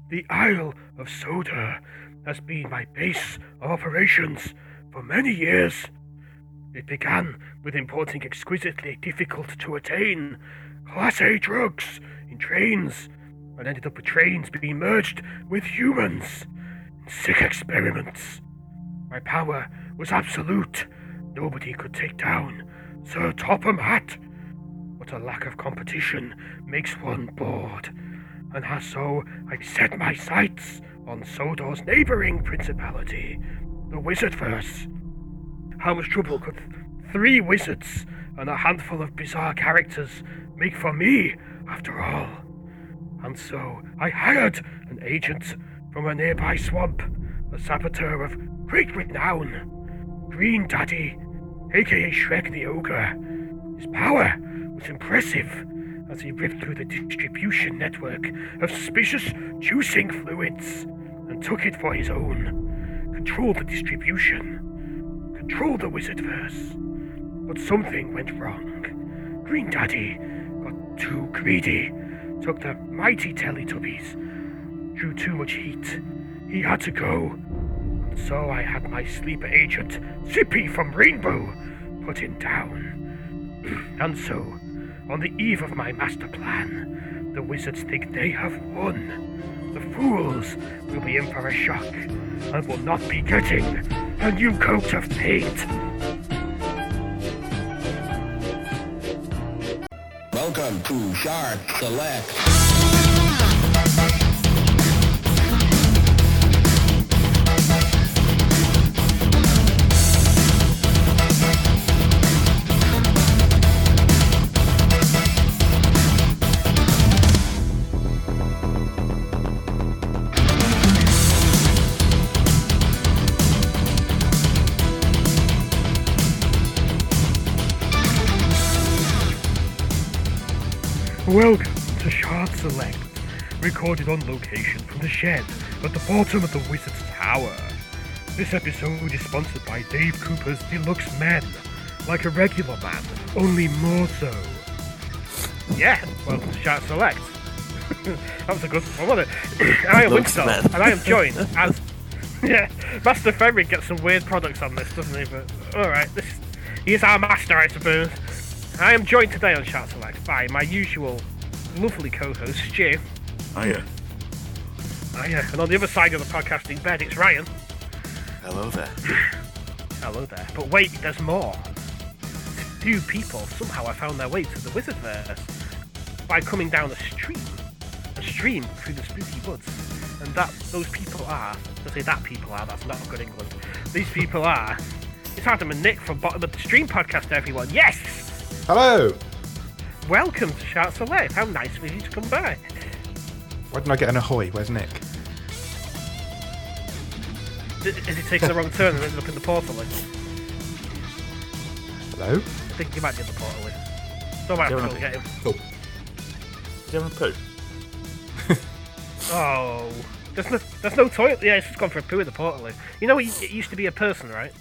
The Isle of Soda has been my base of operations for many years. It began with importing exquisitely difficult to attain Class A drugs in trains, and ended up with trains being merged with humans in sick experiments. My power was absolute. Nobody could take down Sir Topham Hatt. But a lack of competition makes one bored, and so I set my sights on Sodor's neighboring principality, the Wizardverse. How much trouble could 3 wizards and a handful of bizarre characters make for me, after all? And so I hired an agent from a nearby swamp, a saboteur of great renown, Green Daddy, aka Shrek the Ogre. His power was impressive as he ripped through the distribution network of suspicious juicing fluids and took it for his own. Controlled the distribution, controlled the Wizardverse. But something went wrong. Green Daddy got too greedy, took the mighty Teletubbies, drew too much heat. He had to go. And so I had my sleeper agent, Zippy from Rainbow, put him down. And so, on the eve of my master plan, the wizards think they have won. The fools will be in for a shock and will not be getting a new coat of paint. Welcome to Shark Select. Welcome to Shard Select, recorded on location from the shed at the bottom of the Wizard's Tower. This episode is sponsored by Dave Cooper's Deluxe Men, like a regular man, only more so. Yeah, welcome to Shard Select. That was a good one, wasn't it? I am Winston, and I am joined as... Yeah, Master Ferry gets some weird products on this, doesn't he? But, alright, he is our master, I suppose. I am joined today on Shard Select by my usual lovely co-host, Stu. Hiya. Hiya. And on the other side of the podcasting bed, it's Ryan. Hello there. Hello there. But wait, there's more. 2 people somehow have found their way to the Wizardverse by coming down a stream through the spooky woods. And those people are, I say that people are, that's not good English. These people are, it's Adam and Nick from Bottom of the Stream podcast, everyone. Yes! Hello! Welcome to Shard Select. How nice of you to come by. Why didn't I get an ahoy? Where's Nick? Is he taking the wrong turn and ended up in the portal? Hello? I think he might be in the portal. So I might have to go get him. Cool. Is everyone poo? Oh. There's no toilet. Yeah, it's just gone for a poo in the portal. You know, it used to be a person, right?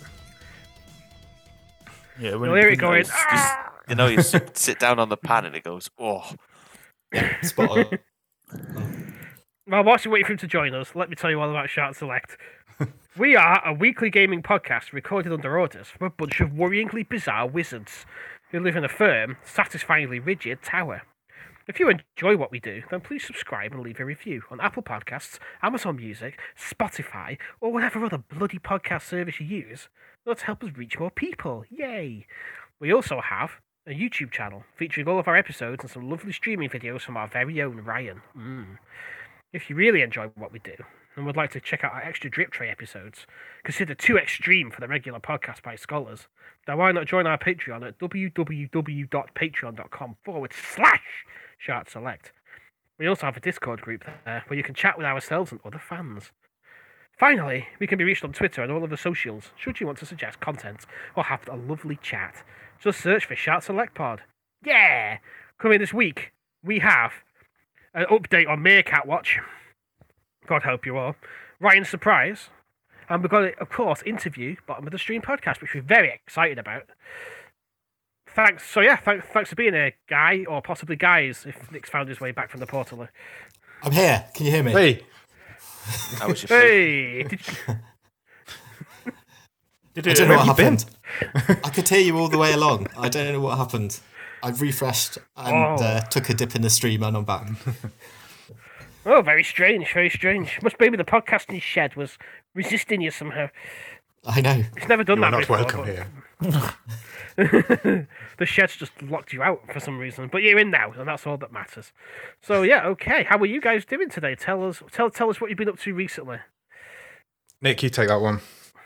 Yeah, You'll hear it going, you know, you sit down on the pan and it goes, oh. Spot on. Well, whilst you're waiting for him to join us, let me tell you all about Shard Select. We are a weekly gaming podcast recorded under orders from a bunch of worryingly bizarre wizards who live in a firm, satisfyingly rigid tower. If you enjoy what we do, then please subscribe and leave a review on Apple Podcasts, Amazon Music, Spotify, or whatever other bloody podcast service you use. Let's help us reach more people. Yay! We also have a YouTube channel featuring all of our episodes and some lovely streaming videos from our very own Ryan. If you really enjoy what we do and would like to check out our extra Drip Tray episodes, considered too extreme for the regular podcast by scholars, then why not join our Patreon at www.patreon.com/Shard Select. We also have a Discord group there where you can chat with ourselves and other fans. Finally, we can be reached on Twitter and all of the socials, should you want to suggest content or have a lovely chat. Just search for Shard Select Pod. Yeah! Coming this week, we have an update on Meerkat Watch. God help you all. Ryan's surprise. And we've got, of course, interview Bottom of the Stream podcast, which we're very excited about. Thanks. So yeah, thanks for being here, Guy, or possibly guys, if Nick's found his way back from the portal. I'm here. Can you hear me? Hey! How was your food? Hey, I don't know what Where have you happened. I could hear you all the way along. I don't know what happened. I've refreshed and took a dip in the stream and I'm back. oh, very strange, very strange. Must maybe the podcasting shed was resisting you somehow. I know. It's never done You're that not before. welcome here. The shed's just locked you out for some reason, but you're in now, and that's all that matters. So yeah, okay. How are you guys doing today? Tell us what you've been up to recently. Nick, you take that one.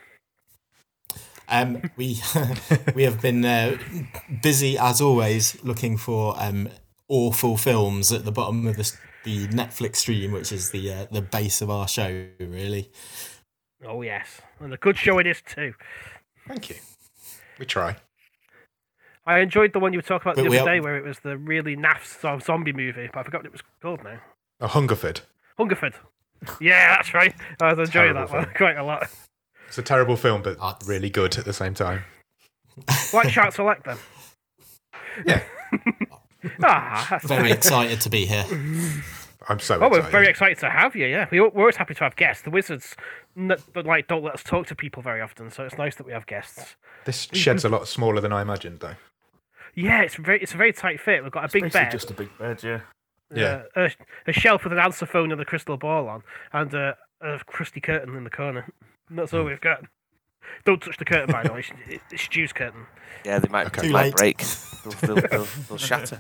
We we have been busy as always looking for awful films at the bottom of the Netflix stream, which is the base of our show, really. Oh yes, and a good show it is too. Thank you. We try. I enjoyed the one you were talking about But the we other are- day, where it was the really naff zombie movie, but I forgot what it was called now. Oh, Hungerford. Hungerford. Yeah, that's right. I was enjoying Terrible that one film. quite a lot. It's a terrible film, but Ah. really good at the same time. Like Shark Select then. Yeah, That's Very excited to be here. I'm so well, excited. we're very excited to have you. Yeah, we're always happy to have guests. The Wizards, don't let us talk to people very often, so it's nice that we have guests. This shed's a lot smaller than I imagined, though. Yeah, it's a very tight fit. We've got a big Basically bed, just a big bed, yeah. Yeah. a shelf with an answer phone and a crystal ball on, and a crusty curtain in the corner. And that's all we've got. Don't touch the curtain, by the way. It's Stu's curtain. Yeah, they might, Okay. they Too might late. break. They'll shatter.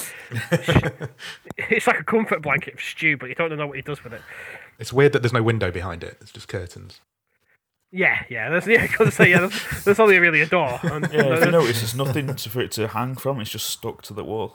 It's like a comfort blanket for Stu, but you don't know what he does with it. It's weird that there's no window behind it. It's just curtains. Yeah. There's only really a door. And, Yeah, if you notice, there's nothing for it to hang from. It's just stuck to the wall.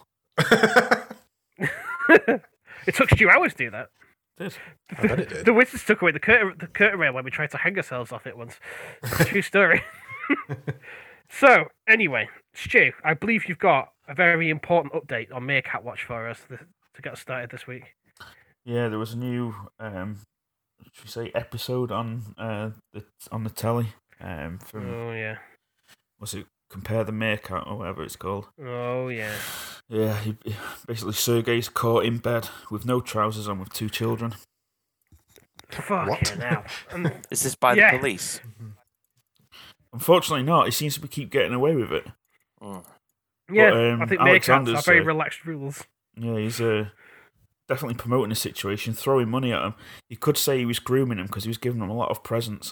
it took Stu hours to do that. Did. I bet it did. The Wizards took away the curtain rail when we tried to hang ourselves off it once. True story. So, anyway, Stu, I believe you've got a very important update on Meerkat Watch for us to get us started this week. Yeah, there was a new, should we say, episode on the telly. From Oh, yeah. was it Compare the Meerkat or whatever it's called? Oh, yeah. Yeah, basically Sergei's caught in bed with no trousers on with 2 children. Fucking hell. And, Is this by Yeah. the police? Unfortunately, not. He seems to keep getting away with it. Mm. yeah, But, I think Meerkats Alexander's are very side- relaxed rules. Yeah, he's definitely promoting the situation, throwing money at him. You could say he was grooming him because he was giving him a lot of presents.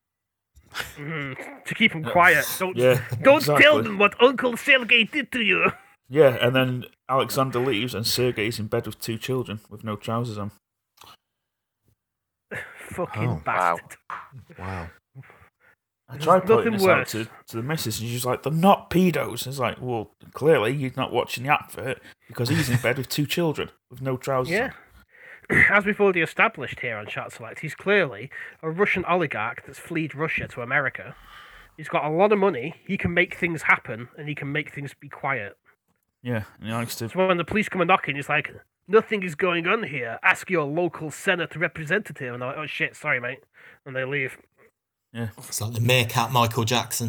To keep them quiet. Don't Exactly. tell them what Uncle Sergei did to you. Yeah, and then Alexander leaves and Sergei's in bed with 2 children with no trousers on. Fucking Oh, bastard. Wow. I tried pointing nothing this out worse. to the missus and she's like, they're not pedos. It's like, well, clearly you're not watching the advert because he's in bed with 2 children with no trousers Yeah. on. As we've already established here on Chat Select, he's clearly a Russian oligarch that's fled Russia to America. He's got a lot of money, he can make things happen, and he can make things be quiet. Yeah, and he likes to... So when the police come and knocking, he's like, nothing is going on here. Ask your local Senate representative. And they're like, oh shit, sorry, mate. And they leave. Yeah. It's like the Meerkat Michael Jackson.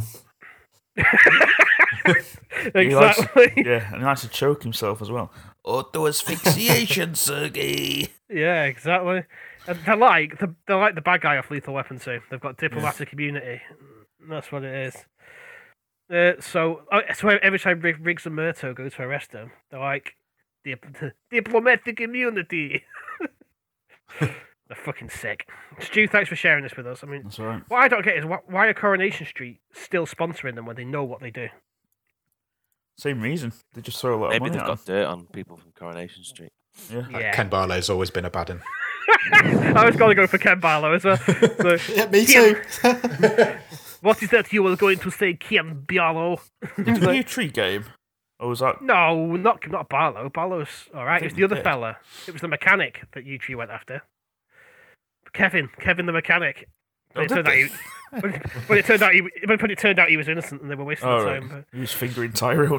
He likes, Exactly. yeah, and he likes to choke himself as well. Auto asphyxiation, Sergei. Yeah, exactly. And they're like the bad guy off Lethal Weapon 2. They've got diplomatic immunity. That's what it is. So every time Riggs and Murtaugh go to arrest him, they're like, diplomatic immunity. They're fucking sick. Stu, thanks for sharing this with us. I mean, That's all right. what I don't get is why are Coronation Street still sponsoring them when they know what they do? Same reason. They just throw a lot Maybe of money they've at got dirt on people from Coronation Street. him. Yeah. Yeah. Ken Barlow's always been a bad one. I was going to go for Ken Barlow as well. So, Yeah, me too. what is that you were going to say, Ken Barlow? Did the new tree game? Or was that... No, not Barlow. Barlow's all right. I It was think the he other did. fella. It was the mechanic that you three went after. Kevin the mechanic. But Oh, it turned out did but it turned out he was innocent and they were wasting Oh, the right. time. He was fingering Tyrone.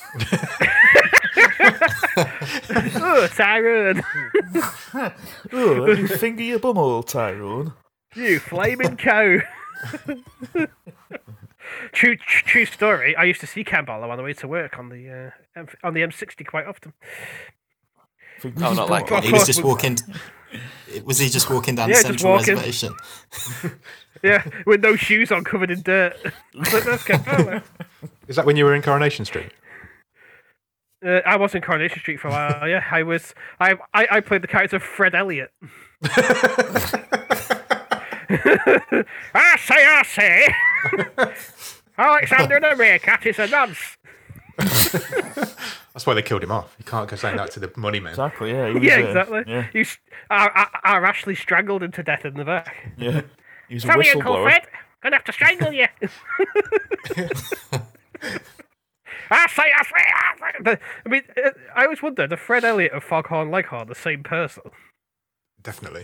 But... oh, Tyrone, Oh, let me finger your bumhole, Tyrone. you flaming cow. True story. I used to see Ken Barlow on the way to work on the M60 quite often. Finger Oh, his not like bumhole. He was just walking. Was he just walking down Yeah, the just central walking. reservation? Yeah, with no shoes on, covered in dirt. But that's Ken Fowler. Is that when you were in Coronation Street? I was in Coronation Street for a while. Yeah, I was. I played the character of Fred Elliott. I say. Alexander the Meerkat is a nonce. That's why they killed him off. You can't go saying that to the money man. Exactly, yeah. He was, Yeah, exactly. Yeah, Our Ashley strangled him to death in the back. yeah. He was a Sorry, Uncle whistleblower. Fred. Gonna have to strangle you. I say. I mean, I always wonder, the Fred Elliott of Foghorn Leghorn the same person? Definitely.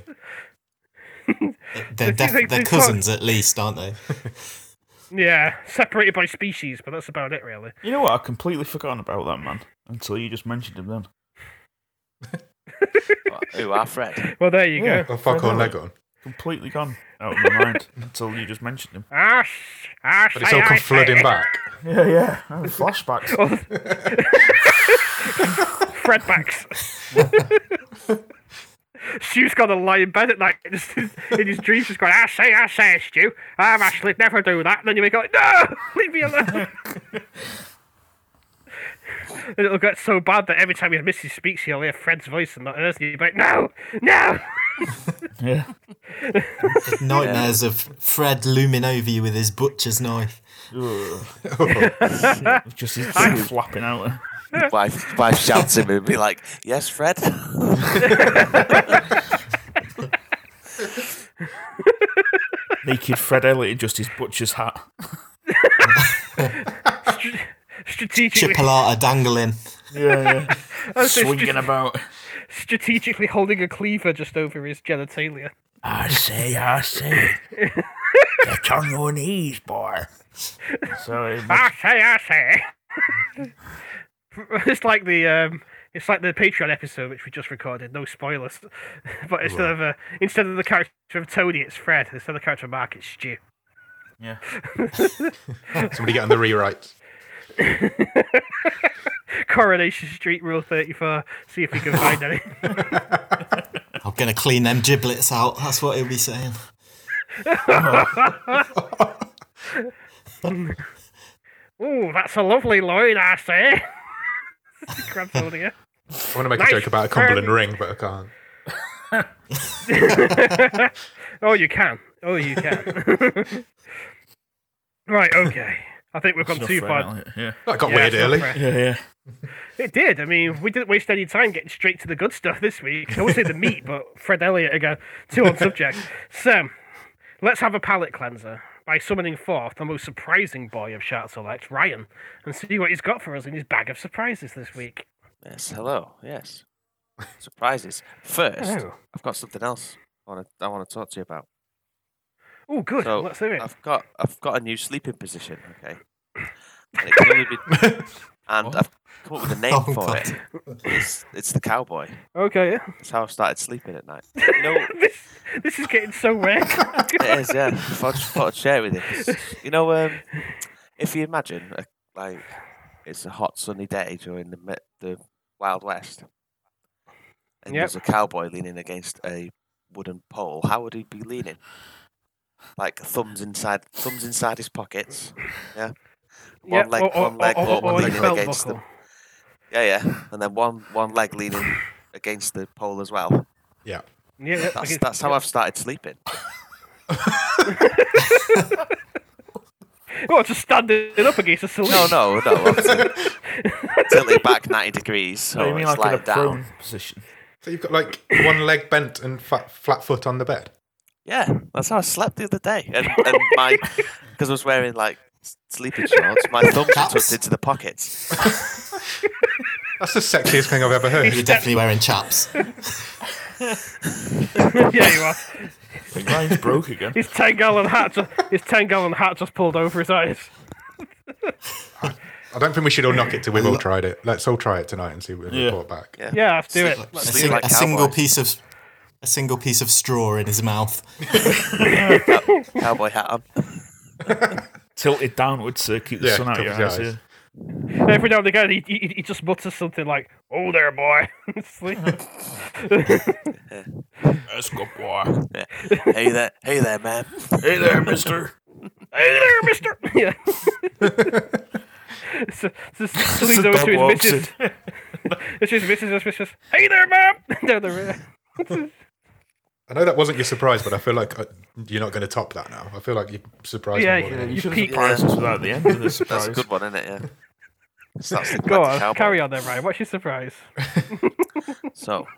They're cousins at least, aren't they? Yeah, separated by species, but that's about it, really. You know what? I've completely forgotten about that man until you just mentioned him then. Who, our Fred? Well, there you Yeah. go. Or Foghorn Fred Leghorn. Completely gone out of my mind until you just mentioned him. I But it's all come flooding back. Yeah, yeah. Flashbacks. Fredbacks. Stu's got to lie in bed at night just in his dreams, just going, I say, Stu, I'm Ashley, never do that. And then you wake up like, no, leave me alone. And it'll get so bad that every time his missus speaks, he'll hear Fred's voice and not hers, and you'll be like, no. Yeah. Nightmares of Fred looming over you with his butcher's knife. Just his tongue flapping out. Wife shouts at him and be like, yes, Fred? Naked Fred Elliott in just his butcher's hat. Strategically, Chipolata dangling. Yeah, I was saying swinging about. strategically holding a cleaver just over his genitalia. I say. Get on your knees, boy. So I say. It's like the Patreon episode which we just recorded. No spoilers, but instead of the character of Tony, it's Fred. Instead of the character of Mark, it's Stu. yeah. Somebody getting the rewrites. Coronation Street, Rule 34. See if we can find any. I'm going to clean them giblets out. That's what he'll be saying. Ooh, that's a lovely line, I say. Grabs hold of you. I want to make Nice a joke about a Cumberland ring, but I can't. Oh, you can. Right, okay. I think we've gone Snuff too Fred far. Elliott, yeah. That got Yeah, weird it's not early. Fred. Yeah. It did. I mean, we didn't waste any time getting straight to the good stuff this week. I would say the meat, but Fred Elliott again, too on subject. So, let's have a palate cleanser by summoning forth the most surprising boy of Shark Select, Ryan, and see what he's got for us in his bag of surprises this week. Yes, hello, yes. Surprises. First, Hello. I've got something else I want to talk to you about. Oh, good. So, Let's do it. I've got a new sleeping position, okay? And it can only be, and I've come up with a name Oh, for God. it. It's the cowboy. Okay, yeah. That's how I've started sleeping at night. You know, This is getting so weird. it is, yeah. I thought I'd share it with you. 'Cause, you know, if you imagine, like, it's a hot sunny day during the Wild West, and Yep. there's a cowboy leaning against a wooden pole, how would he be leaning? Like thumbs inside his pockets, yeah. One leg or leaning belt against buckle. yeah, and then one leg leaning against the pole as well. Yeah. Yeah, That's how I've started sleeping. Oh, just standing up against a saloon. No. Tilt it back 90 degrees, so you mean it's like in a lying down. prone position? So you've got like one leg bent and flat foot on the bed. Yeah, that's how I slept the other day, and my because I was wearing like sleeping shorts, my thumbs were tucked into the pockets. That's the sexiest thing I've ever heard. You're definitely wearing chaps. Yeah, you are. I think Ryan's broke again. His 10-gallon hat just pulled over his eyes. I don't think we should all knock it till we've all tried it. Let's all try it tonight and see what we Yeah. report back. Yeah, let's do it. A, Sleep like a single cowboys. piece of straw in his mouth. Cowboy hat on. Tilted downwards to keep the Yeah, sun out of your covers eyes. your Yeah. Every now and again, he just mutters something like, "Oh there, boy." It's like- Escobar. Hey there, man. Hey there, mister. Hey there, mister. Yeah. so he's over to his missus. It's his missus. Hey there, ma'am. Down the road. I know that wasn't your surprise, but I feel like you're not going to top that now. I feel like you surprised Yeah, me more Yeah, than you You should have peaked. surprised us without the end of the surprise. That's a good one, isn't it? Yeah. Starts thinking Go like a on, cowboy. carry on then, Ryan. What's your surprise? So,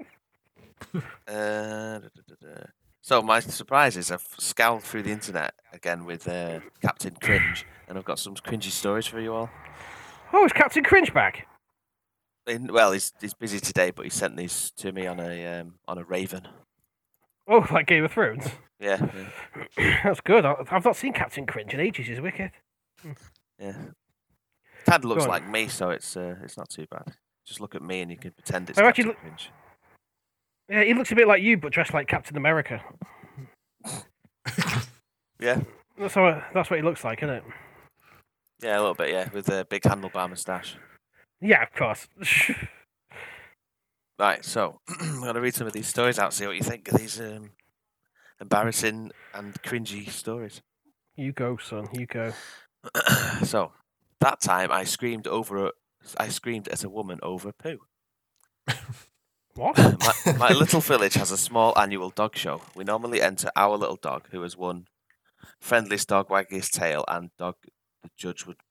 so my surprise is I've scoured through the internet again with Captain Cringe, and I've got some cringy stories for you all. Oh, it's Captain Cringe back. Well, he's busy today, but he sent these to me on a Raven. Oh, like Game of Thrones. Yeah, That's good. I've not seen Captain Cringe in ages. He's wicked. yeah. Kind of looks Go on. like me, so it's not too bad. Just look at me, and you can pretend it's Oh, Captain actually, Cringe. Yeah, he looks a bit like you, but dressed like Captain America. Yeah, That's what he looks like, isn't it? yeah, a little bit. Yeah, with a big handlebar moustache. Yeah, of course. Right, so I'm going to read some of these stories out, see what you think of these embarrassing and cringy stories. You go, son. You go. So, that time I screamed at a woman over poo. What? My little village has a small annual dog show. We normally enter our little dog, who has won friendliest dog, waggiest tail, and dog the judge would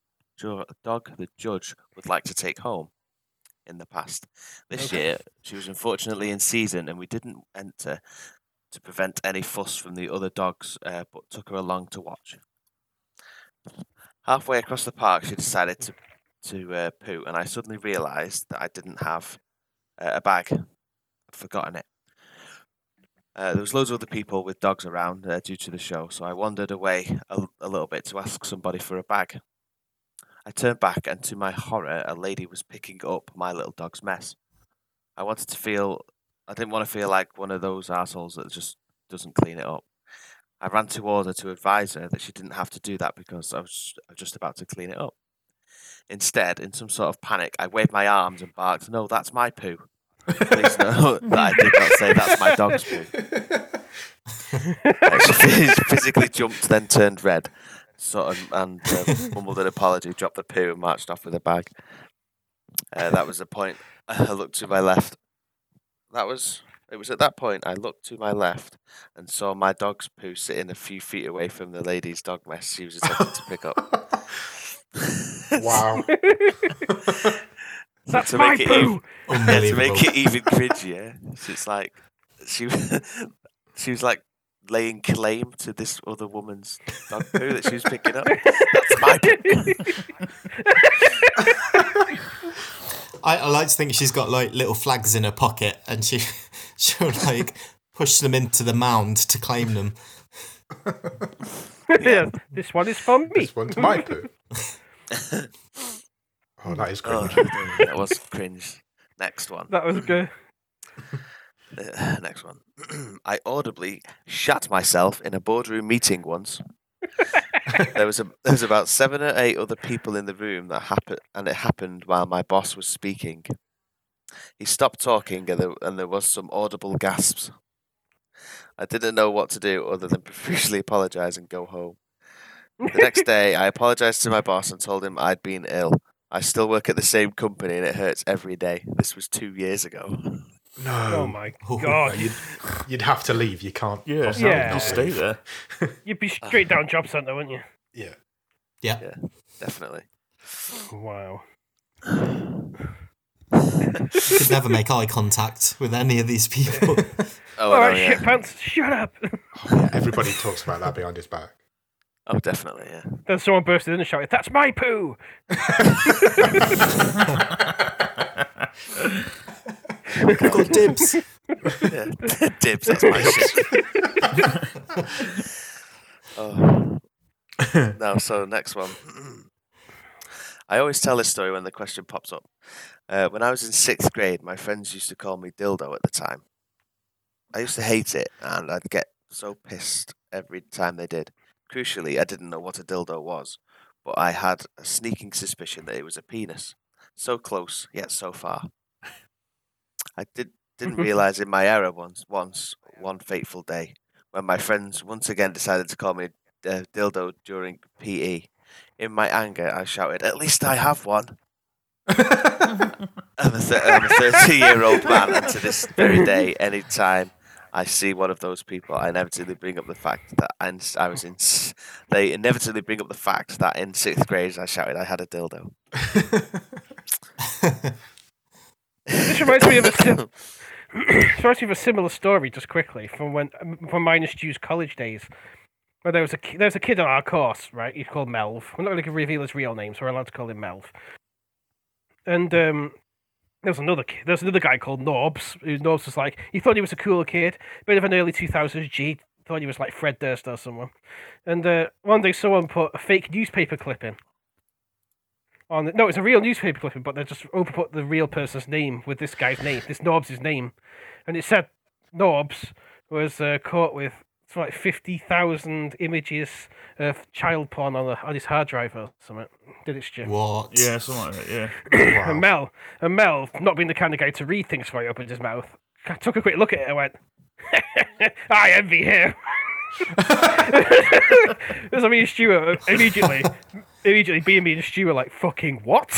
like to take home. In the past, this year she was unfortunately in season, and we didn't enter to prevent any fuss from the other dogs, but took her along to watch. Halfway across the park, she decided to poo, and I suddenly realised that I didn't have a bag. I'd forgotten it. There was loads of other people with dogs around due to the show, so I wandered away a little bit to ask somebody for a bag. I turned back, and to my horror, a lady was picking up my little dog's mess. I didn't want to feel like one of those assholes that just doesn't clean it up. I ran toward her to advise her that she didn't have to do that because I was just about to clean it up. Instead, in some sort of panic, I waved my arms and barked, "No, that's my poo." Please know that I did not say that's my dog's poo. She physically jumped, then turned red, and mumbled an apology, dropped the poo, and marched off with a bag. That was the point. I looked to my left. It was at that point I looked to my left and saw my dog's poo sitting a few feet away from the lady's dog mess she was attempting to pick up. Wow. That's to my make it poo. to Unbelievable. make it even cringier, so it's like she was like laying claim to this other woman's dog poo that she was picking up. That's my poo. I like to think she's got like little flags in her pocket, and she'll like push them into the mound to claim them. Yeah, this one is for me. This one's my poo. Oh, that is Oh, cringe. that was cringe. Next one. That was good. Next one. I audibly shat myself in a boardroom meeting once. There was about 7 or 8 other people in the room and it happened while my boss was speaking. He stopped talking, and there was some audible gasps. I didn't know what to do other than profusely apologise and go home. The next day, I apologised to my boss and told him I'd been ill. I still work at the same company, and it hurts every day. This was 2 years ago. No. Oh my god. You'd have to leave. You can't. Yeah, possibly Yeah. not just stay leave. there. You'd be straight down job centre, wouldn't you? Yeah. Yeah. Yeah, definitely. Wow. Could never make eye contact with any of these people. Oh, All I right, know, yeah. shit pants, shut up. Oh, yeah. Everybody talks about that behind his back. Oh, definitely, yeah. Then someone bursted in and shouted, "That's my poo!" I've got dibs. Yeah. Dibs, that's my shit. Oh. No, so next one. I always tell this story when the question pops up. When I was in 6th grade, my friends used to call me Dildo at the time. I used to hate it, and I'd get so pissed every time they did. Crucially, I didn't know what a dildo was. but I had a sneaking suspicion that it was a penis. So close, yet so far. I didn't realise in my error one fateful day, when my friends once again decided to call me dildo during PE. In my anger, I shouted, "At least I have one." I'm a 30-year-old man, and to this very day, any time I see one of those people, I inevitably bring up the fact that They inevitably bring up the fact that in 6th grade I shouted I had a dildo. This reminds me of a similar story, just quickly, from mine and Stu's college days. Where there was a kid on our course, right? He's called Melv. We're not going to reveal his real name, so we're allowed to call him Melv. And there's another guy called Norbs. Norbs was like, he thought he was a cool kid, bit of an early 2000s G. Thought he was like Fred Durst or someone. And one day someone put a fake newspaper clipping on. No, it's a real newspaper clipping, but they just overput the real person's name with this guy's name, this Norbs' name, and it said Norbs was caught with like 50,000 images of child porn on his hard drive or something. Did it, Stu? What? Yeah, something like that, yeah. Wow. And Mel, not being the kind of guy to read things before he opened his mouth, took a quick look at it and went, "I envy him." Because me and Stu were immediately being me and Stu were like, "Fucking what?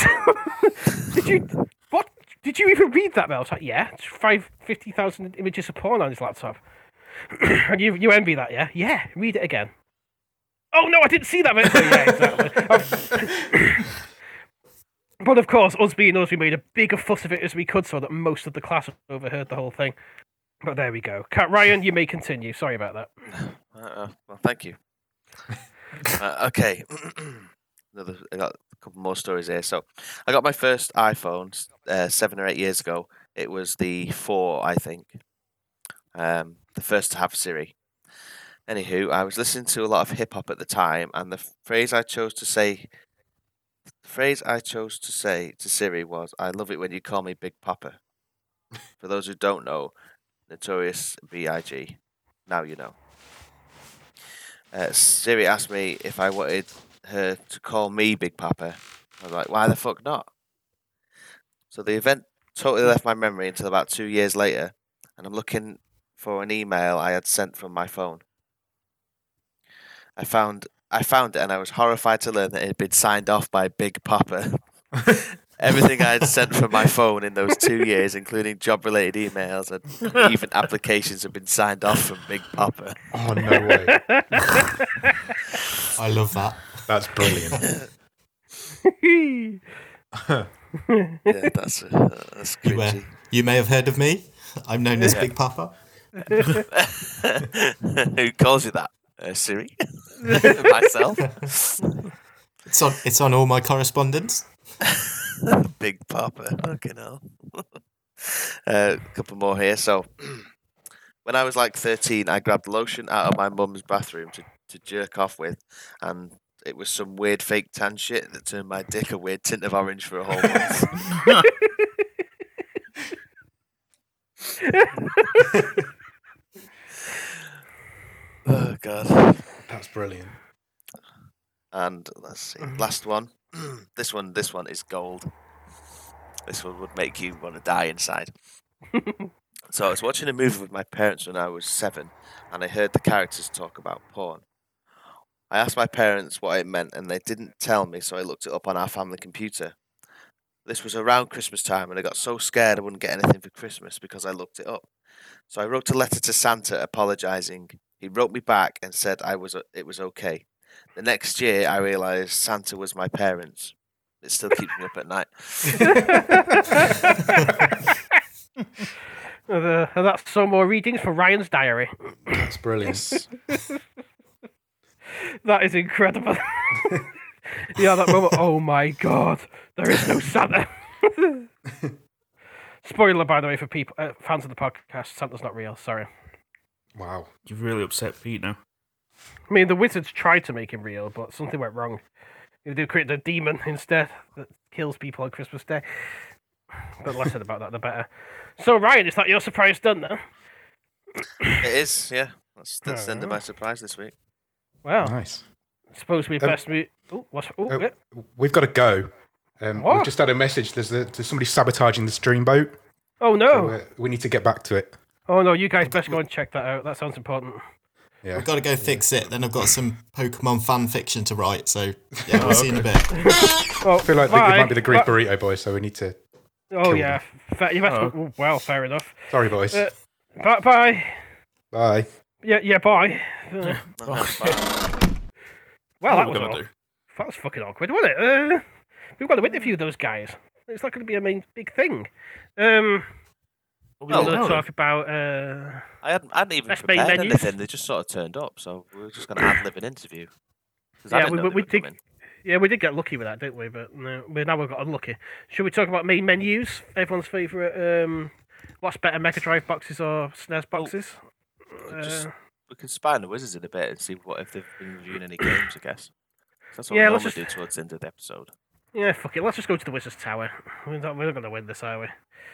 Did you even read that, Mel?" I was like, "Yeah, it's 50,000 images of porn on his laptop." And you envy that, yeah? Yeah, read it again. "Oh no, I didn't see that." Yeah, exactly. But of course, us being us, we made a bigger fuss of it as we could so that most of the class overheard the whole thing. But there we go. Ryan, you may continue. Sorry about that. Well, thank you. Okay. I got a couple more stories here. So, I got my first iPhone 7 or 8 years ago. It was the 4, I think. The first to have Siri. Anywho, I was listening to a lot of hip hop at the time, and the phrase I chose to say to Siri was, "I love it when you call me Big Papa." For those who don't know, Notorious B.I.G. Now you know. Siri asked me if I wanted her to call me Big Papa. I was like, why the fuck not? So the event totally left my memory until about 2 years later, and I'm looking for an email I had sent from my phone. I found it, and I was horrified to learn that it had been signed off by Big Papa. Everything I had sent from my phone in those 2 years, including job-related emails and even applications, had been signed off from Big Papa. Oh, no way. I love that. That's brilliant. Yeah, that's cringy. You may have heard of me. I'm known as Big Papa. Who calls you that? Siri? Myself? It's on all my correspondence. Big Papa. Fucking hell. A couple more here. So, when I was like 13, I grabbed lotion out of my mum's bathroom to jerk off with, and it was some weird fake tan shit that turned my dick a weird tint of orange for a whole month. Oh, God. That's brilliant. And let's see, last one. This one is gold. This one would make you want to die inside. So I was watching a movie with my parents when I was 7, and I heard the characters talk about porn. I asked my parents what it meant, and they didn't tell me, so I looked it up on our family computer. This was around Christmas time, and I got so scared I wouldn't get anything for Christmas because I looked it up. So I wrote a letter to Santa apologising. He wrote me back and said it was okay. The next year, I realised Santa was my parents. It still keeps me up at night. That's some more readings for Ryan's diary. That's brilliant. That is incredible. Yeah, that moment. Oh my God, there is no Santa. Spoiler, by the way, for people fans of the podcast: Santa's not real. Sorry. Wow. You've really upset Pete now. I mean, the wizards tried to make him real, but something went wrong. They created a demon instead that kills people on Christmas Day. But the less said about that, the better. So, Ryan, is that your surprise done now? It is, yeah. That's the end of my surprise this week. Wow. Nice. suppose we best move. Oh, what's? Oh, yeah. We've got to go. What? We've just had a message. There's somebody sabotaging the stream boat. Oh no! So, we need to get back to it. Oh no! You guys best go and check that out. That sounds important. Yeah. We've got to go fix it. Then I've got some Pokemon fan fiction to write. So yeah, we'll see you in a bit. Oh, I feel like it might be the Greek burrito boys, so we need to. Oh yeah. You best. Well, fair enough. Sorry, boys. Bye. Bye. Yeah. Bye. Well, that was fucking awkward, wasn't it? We've got to interview those guys. It's not going to be a big thing. We're going to talk about. I hadn't even best main prepared menus. anything. They just sort of turned up, so we were just going to ad-lib an interview. 'Cause I Yeah, didn't know they we were did. coming. Yeah, we did get lucky with that, didn't we? But no, now we've got unlucky. Should we talk about main menus? Everyone's favourite. What's better, Mega Drive boxes or SNES boxes? We can spy on the Wizards in a bit and see if they've been reviewing any games, I guess. That's what Yeah, we let's normally just- do towards the end of the episode. Yeah, fuck it. Let's just go to the Wizards Tower. We're not going to win this, are we?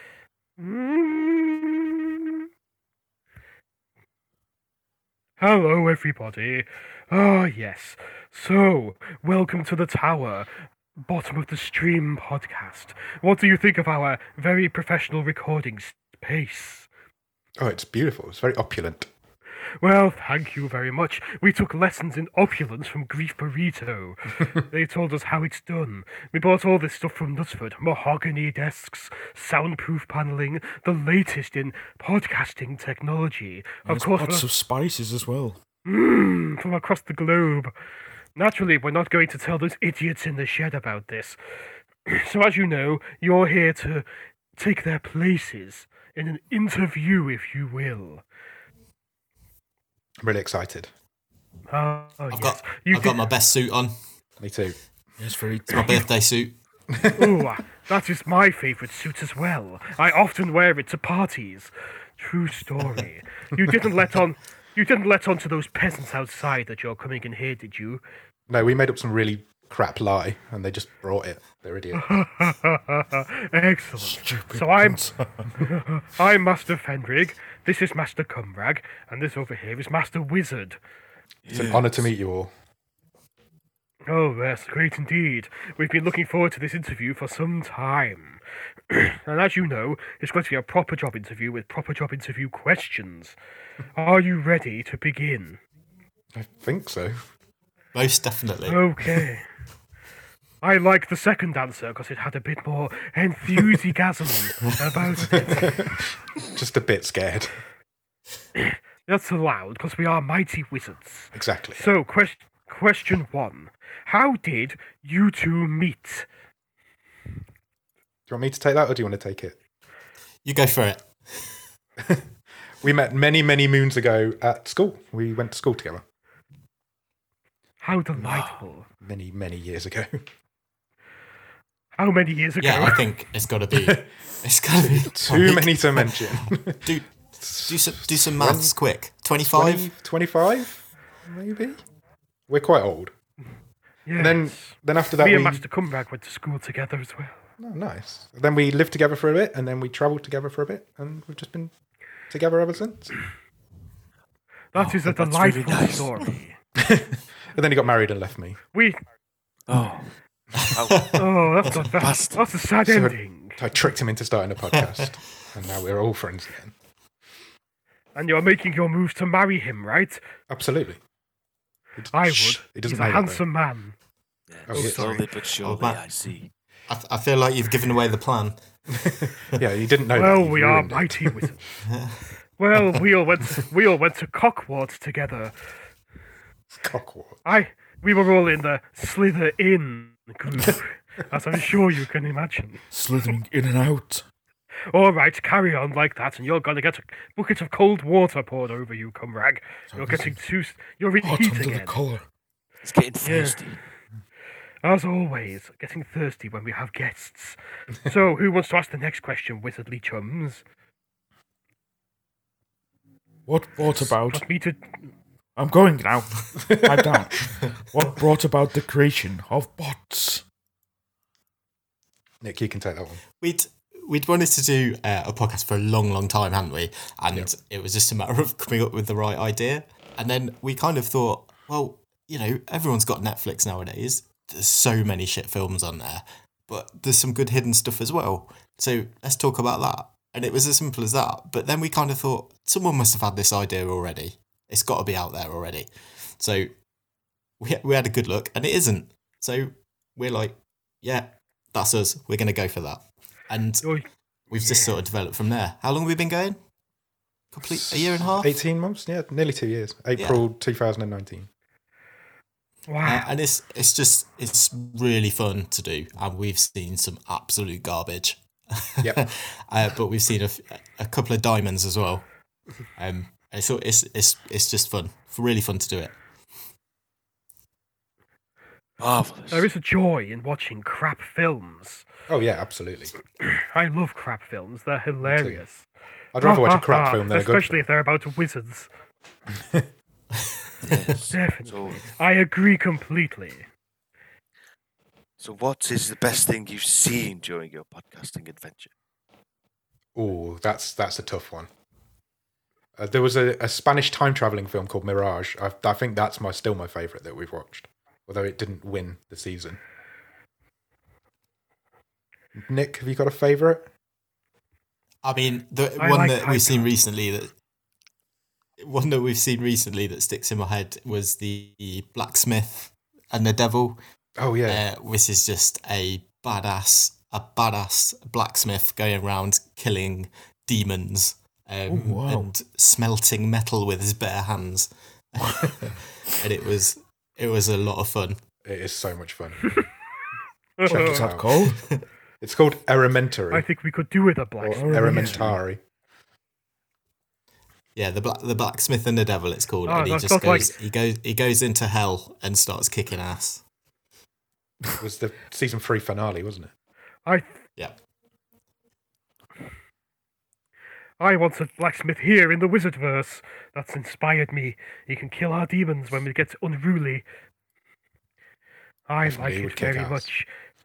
Hello, everybody. Ah, yes. So, welcome to the Tower, bottom of the stream podcast. What do you think of our very professional recording space? Oh, it's beautiful. It's very opulent. Well, thank you very much. We took lessons in opulence from Grief Burrito. They told us how it's done. We bought all this stuff from Knutsford. Mahogany desks, soundproof paneling, the latest in podcasting technology. Of course, lots of spices as well. from across the globe. Naturally, we're not going to tell those idiots in the shed about this. So as you know, you're here to take their places in an interview, if you will. I'm really excited. Oh, I've yes. got my best suit on. Me too. It's very. It's my birthday suit. Oh, that is my favourite suit as well. I often wear it to parties. True story. You didn't let on to those peasants outside that you're coming in here, did you? No, we made up some really crap lie, and they just brought it. They're idiots. Excellent. So I'm Master Fenrig. This is Master Cumbrag, and this over here is Master Wizard. It's an honour to meet you all. Oh, yes, great indeed. We've been looking forward to this interview for some time. And as you know, it's going to be a proper job interview with proper job interview questions. Are you ready to begin? I think so. Most definitely. Okay. I like the second answer because it had a bit more enthusiasm about it. Just a bit scared. That's allowed because we are mighty wizards. Exactly. So, question 1. How did you two meet? Do you want me to take that, or do you want to take it? You go for it. We met many, many moons ago at school. We went to school together. How delightful. Many, many years ago. How many years ago? Yeah, I think it's got to be. It's got to be Too many to mention. Do some maths quick. 25. 25, maybe. We're quite old. Yes. And then after that, Me we. and Master Cumbrag went to school together as well. Oh, nice. Then we lived together for a bit, and then we travelled together for a bit, and we've just been together ever since. That is a that's really delightful nice. story. And then he got married and left me. We. Oh. Oh, that's a sad So- ending. So I tricked him into starting a podcast, and now we're all friends again. And you're making your moves to marry him, right? Absolutely. I would. He doesn't He's know a that, handsome man. Yeah, Oh, yeah, slowly but surely, man. I see. I feel like you've given away the plan. though. Yeah, he didn't know that. Well, He we are ruined it. mighty wizards. Well, we all went to Cockwart together. Cockwart. We were all in the Slither Inn group, as I'm sure you can imagine. Slithering in and out. All right, carry on like that, and you're gonna get a bucket of cold water poured over you, Cumbrag. You're getting too. You're in Hot heat under the again. collar. It's getting thirsty. As always, getting thirsty when we have guests. So, who wants to ask the next question, wizardly chums? What brought about? Want me to? I'm going now. Pipe down. What brought about the creation of bots? Nick, you can take that one. We'd wanted to do a podcast for a long, long time, hadn't we? And it was just a matter of coming up with the right idea. And then we kind of thought, well, everyone's got Netflix nowadays. There's so many shit films on there, but there's some good hidden stuff as well. So let's talk about that. And it was as simple as that. But then we kind of thought, someone must have had this idea already. It's got to be out there already. So we had a good look, and it isn't. So we're like, yeah, that's us. We're going to go for that. And we've just sort of developed from there. How long have we been going? A year and a half? 18 months? Yeah, nearly 2 years. April 2019. Wow. And it's really fun to do. And we've seen some absolute garbage. Yep. But we've seen a couple of diamonds as well. So it's just fun. Really fun to do it. Marvelous. There is a joy in watching crap films. Oh, yeah, absolutely. I love crap films. They're hilarious. I'd rather watch a crap film than a good Especially if they're about wizards. Yes. Definitely. So, I agree completely. so what is the best thing you've seen during your podcasting adventure? Oh, that's a tough one. There was a Spanish time traveling film called Mirage. I think that's still my favourite that we've watched, although it didn't win the season. Nick, have you got a favourite? I mean, the I one like that we've seen Titan. recently that sticks in my head was the Blacksmith and the Devil, Oh, yeah. which is just a badass blacksmith going around killing demons and smelting metal with his bare hands. And it was a lot of fun. It is so much fun. What's that called? It's called Elementary. I think we could do with a or blacksmith. Elementary. Yeah, the Blacksmith and the Devil, it's called, Oh, and he that's just not like- he goes into hell and starts kicking ass. It was the season 3 finale, wasn't it? Yeah, I want a blacksmith here in the Wizardverse. That's inspired me. He can kill our demons when we get unruly. I Definitely like would it kick very ass. much.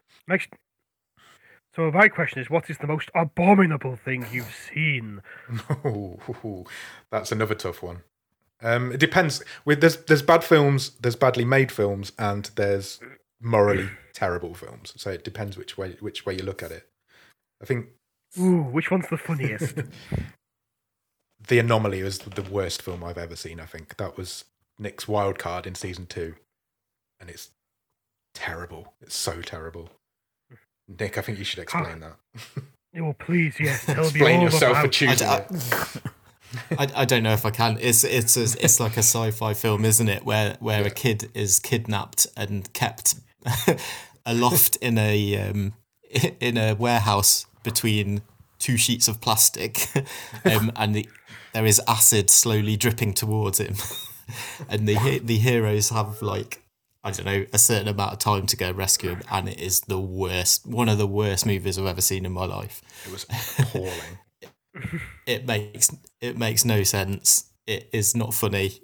So my question is, what is the most abominable thing you've seen? Oh, that's another tough one. It depends. There's bad films, there's badly made films, and there's morally terrible films. So it depends which way you look at it. I think Ooh, which one's the funniest? The Anomaly was the worst film I've ever seen. I think that was Nick's wild card in season 2, and it's terrible. It's so terrible. Nick, I think you should explain that. Oh, please, yes, tell me Explain all yourself for about choosing I- it. I don't know if I can. It's like a sci-fi film, isn't it? Where a kid is kidnapped and kept aloft in a warehouse between two sheets of plastic, and there is acid slowly dripping towards him, and the heroes have I don't know, a certain amount of time to go rescue him, and it is the worst, one of the worst movies I've ever seen in my life. It was appalling. It makes no sense. It is not funny.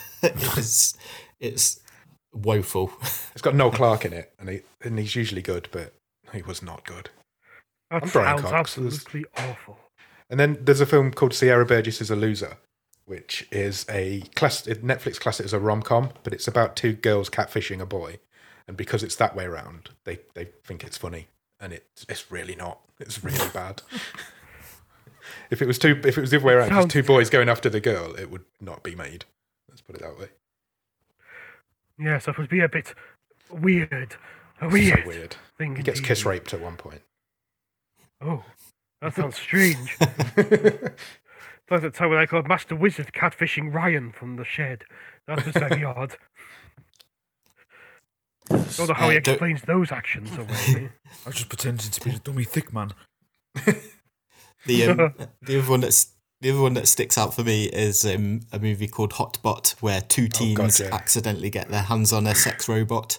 It's woeful. It's got Noel Clark in it, and he's usually good, but he was not good. That I'm Brian sounds Cox. absolutely awful. And then there's a film called Sierra Burgess is a Loser, which is a Netflix classic as a rom-com, but it's about two girls catfishing a boy, and because it's that way around, they think it's funny, and it's really not. It's really bad. If it was the other way around, just two boys going after the girl, it would not be made. Let's put it that way. Yes, that would be a bit weird. A So weird, weird. thing. He gets indeed. kiss raped at one point. Oh, that sounds strange. Like the time when I called Master Wizard catfishing Ryan from the shed. That was very odd. Don't know how he don't- explains those actions away. I was just pretending to be the dummy thick man. The other one that sticks out for me is a movie called Hotbot, where two teens yeah. accidentally get their hands on a sex robot,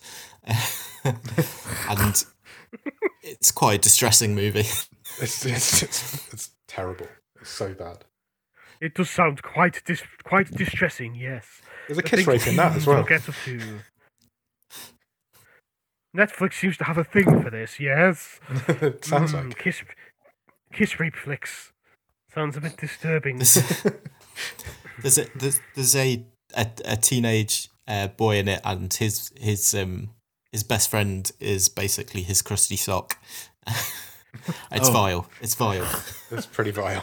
and it's quite a distressing movie. It's terrible. It's so bad. It does sound quite distressing, yes. There's a The kiss things rape in that as teens well. will get up to. Netflix seems to have a thing for this, yes? It sounds like. Kiss rape flicks. Sounds a bit disturbing. There's a teenage boy in it, and his best friend is basically his crusty sock. It's vile. It's vile. That's pretty vile.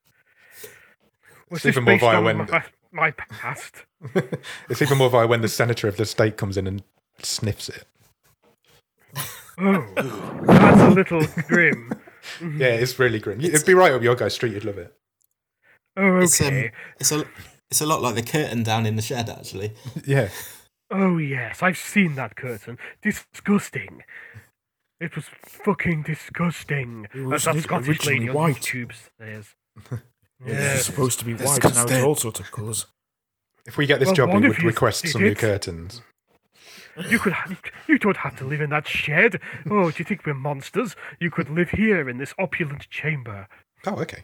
Was It's even more based vile on when my past? it's even more vile when the senator of the state comes in and sniffs it. Oh, that's a little grim. Yeah, it's really grim. It'd be right up your guy's street. You'd love it. Oh, It's okay. it's a lot like the curtain down in the shed, actually. Yeah. Oh, yes, I've seen that curtain. Disgusting. It was fucking disgusting. It was As that Scottish originally lady on white. YouTube says. It's Yes. supposed to be white, and now it's all sorts of colours. If we get this Well, job, one we of would you request did some new it. curtains. You don't have to live in that shed. Oh, do you think we're monsters? You could live here in this opulent chamber. Oh, okay.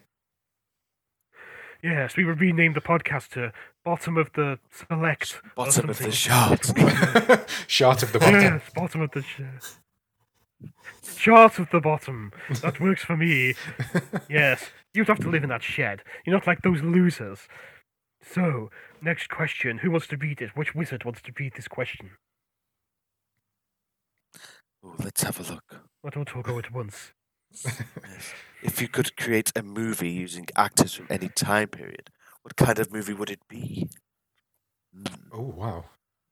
Yes, we would rename the podcast to Bottom of the Select. or Bottom of the something. shot. Shart of the bottom. Yes, bottom of the chart of the bottom. That works for me. Yes, you'd have to live in that shed. You're not like those losers. So, next question. Who wants to read it? Which wizard wants to read this question? Ooh, let's have a look. I don't all go at once. Yes. If you could create a movie using actors from any time period, what kind of movie would it be? Oh, wow.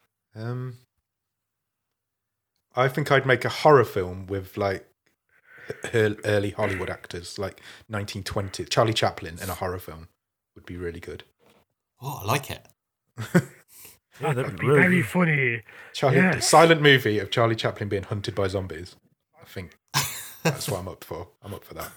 I think I'd make a horror film with like early Hollywood actors, like 1920. Charlie Chaplin in a horror film would be really good. Oh, I like it. Yeah, That that'd would be be really very good. funny. Silent movie of Charlie Chaplin being hunted by zombies. I think that's what I'm up for. I'm up for that.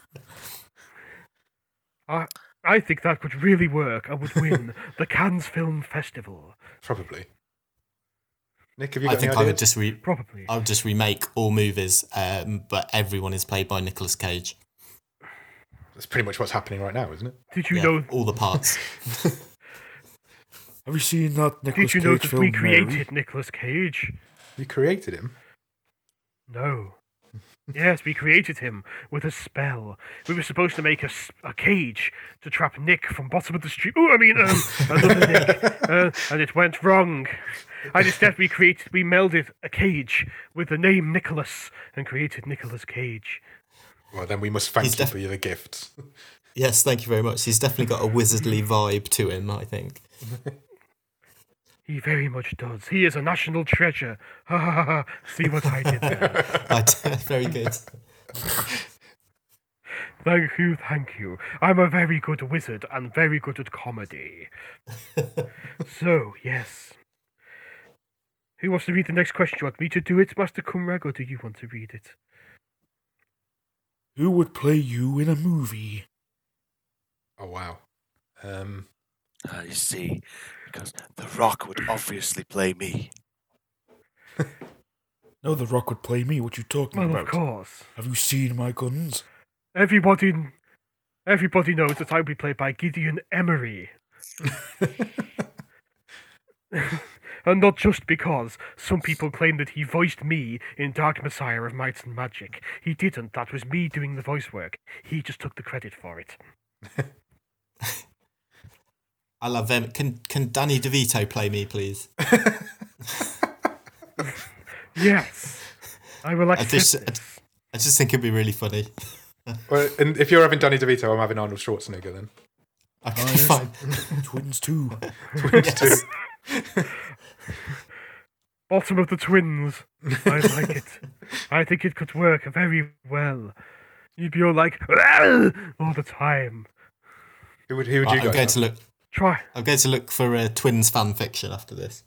I think that could really work and would win the Cannes Film Festival. Probably. Nick, have you I got any think I would ideas? just Probably. I would just remake all movies, but everyone is played by Nicolas Cage. That's pretty much what's happening right now, isn't it? Did you Yeah, know? all the parts? Have you seen that Nicolas Did you know Cage that we film, Mary? created Nicolas Cage? You created him. No. Yes, we created him with a spell. We were supposed to make a cage to trap Nick from bottom of the street. Oh, I mean, another Nick. And it went wrong. And instead we melded a cage with the name Nicholas and created Nicolas Cage. Well, then we must thank He's you for the gifts. Yes, thank you very much. He's definitely got a wizardly vibe to him, I think. He very much does. He is a national treasure. Ha ha ha ha. See what I did there. Very good. Thank you. I'm a very good wizard and very good at comedy. So, yes. Who wants to read the next question? Do you want me to do it, Master Cumrag, or do you want to read it? Who would play you in a movie? Oh, wow. I see, because The Rock would obviously play me. No, The Rock would play me. What you talking Well, about? of course. Have you seen my guns? Everybody knows that I will be played by Gideon Emery. And not just because some people claim that he voiced me in Dark Messiah of Might and Magic. He didn't. That was me doing the voice work. He just took the credit for it. I love them. Can Danny DeVito play me, please? Yes. I will accept this. I just think it'd be really funny. Well, and if you're having Danny DeVito, I'm having Arnold Schwarzenegger then. Okay, Oh, yes. fine. Twins too. Yes. Bottom of the twins. I like it. I think it could work very well. You'd be all like, "Ah!" all the time. Who would you Right, guys have? Try. I'm going to look for twins fan fiction after this.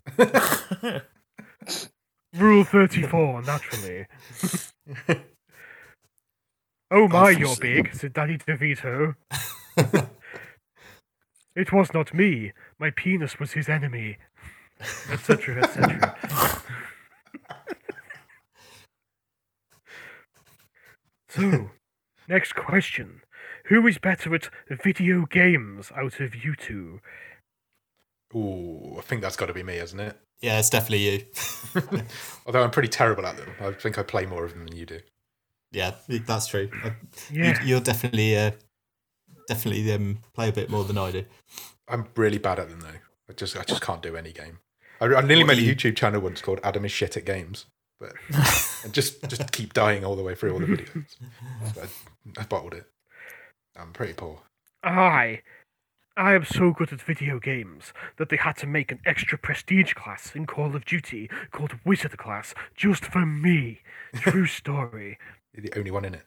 Rule 34, naturally. Oh my, you're big, said Danny DeVito. It was not me. My penis was his enemy. Etc., etc. So, next question. Who is better at video games out of you two? Ooh, I think that's got to be me, hasn't it? Yeah, it's definitely you. Although I'm pretty terrible at them. I think I play more of them than you do. Yeah, that's true. Yeah. You're definitely play a bit more than I do. I'm really bad at them though. I just can't do any game. I nearly What made a do you- YouTube channel once called Adam is shit at games, but and just keep dying all the way through all the videos. But I bottled it. I'm pretty poor. I am so good at video games that they had to make an extra prestige class in Call of Duty called Wizard Class just for me. True story. You're the only one in it.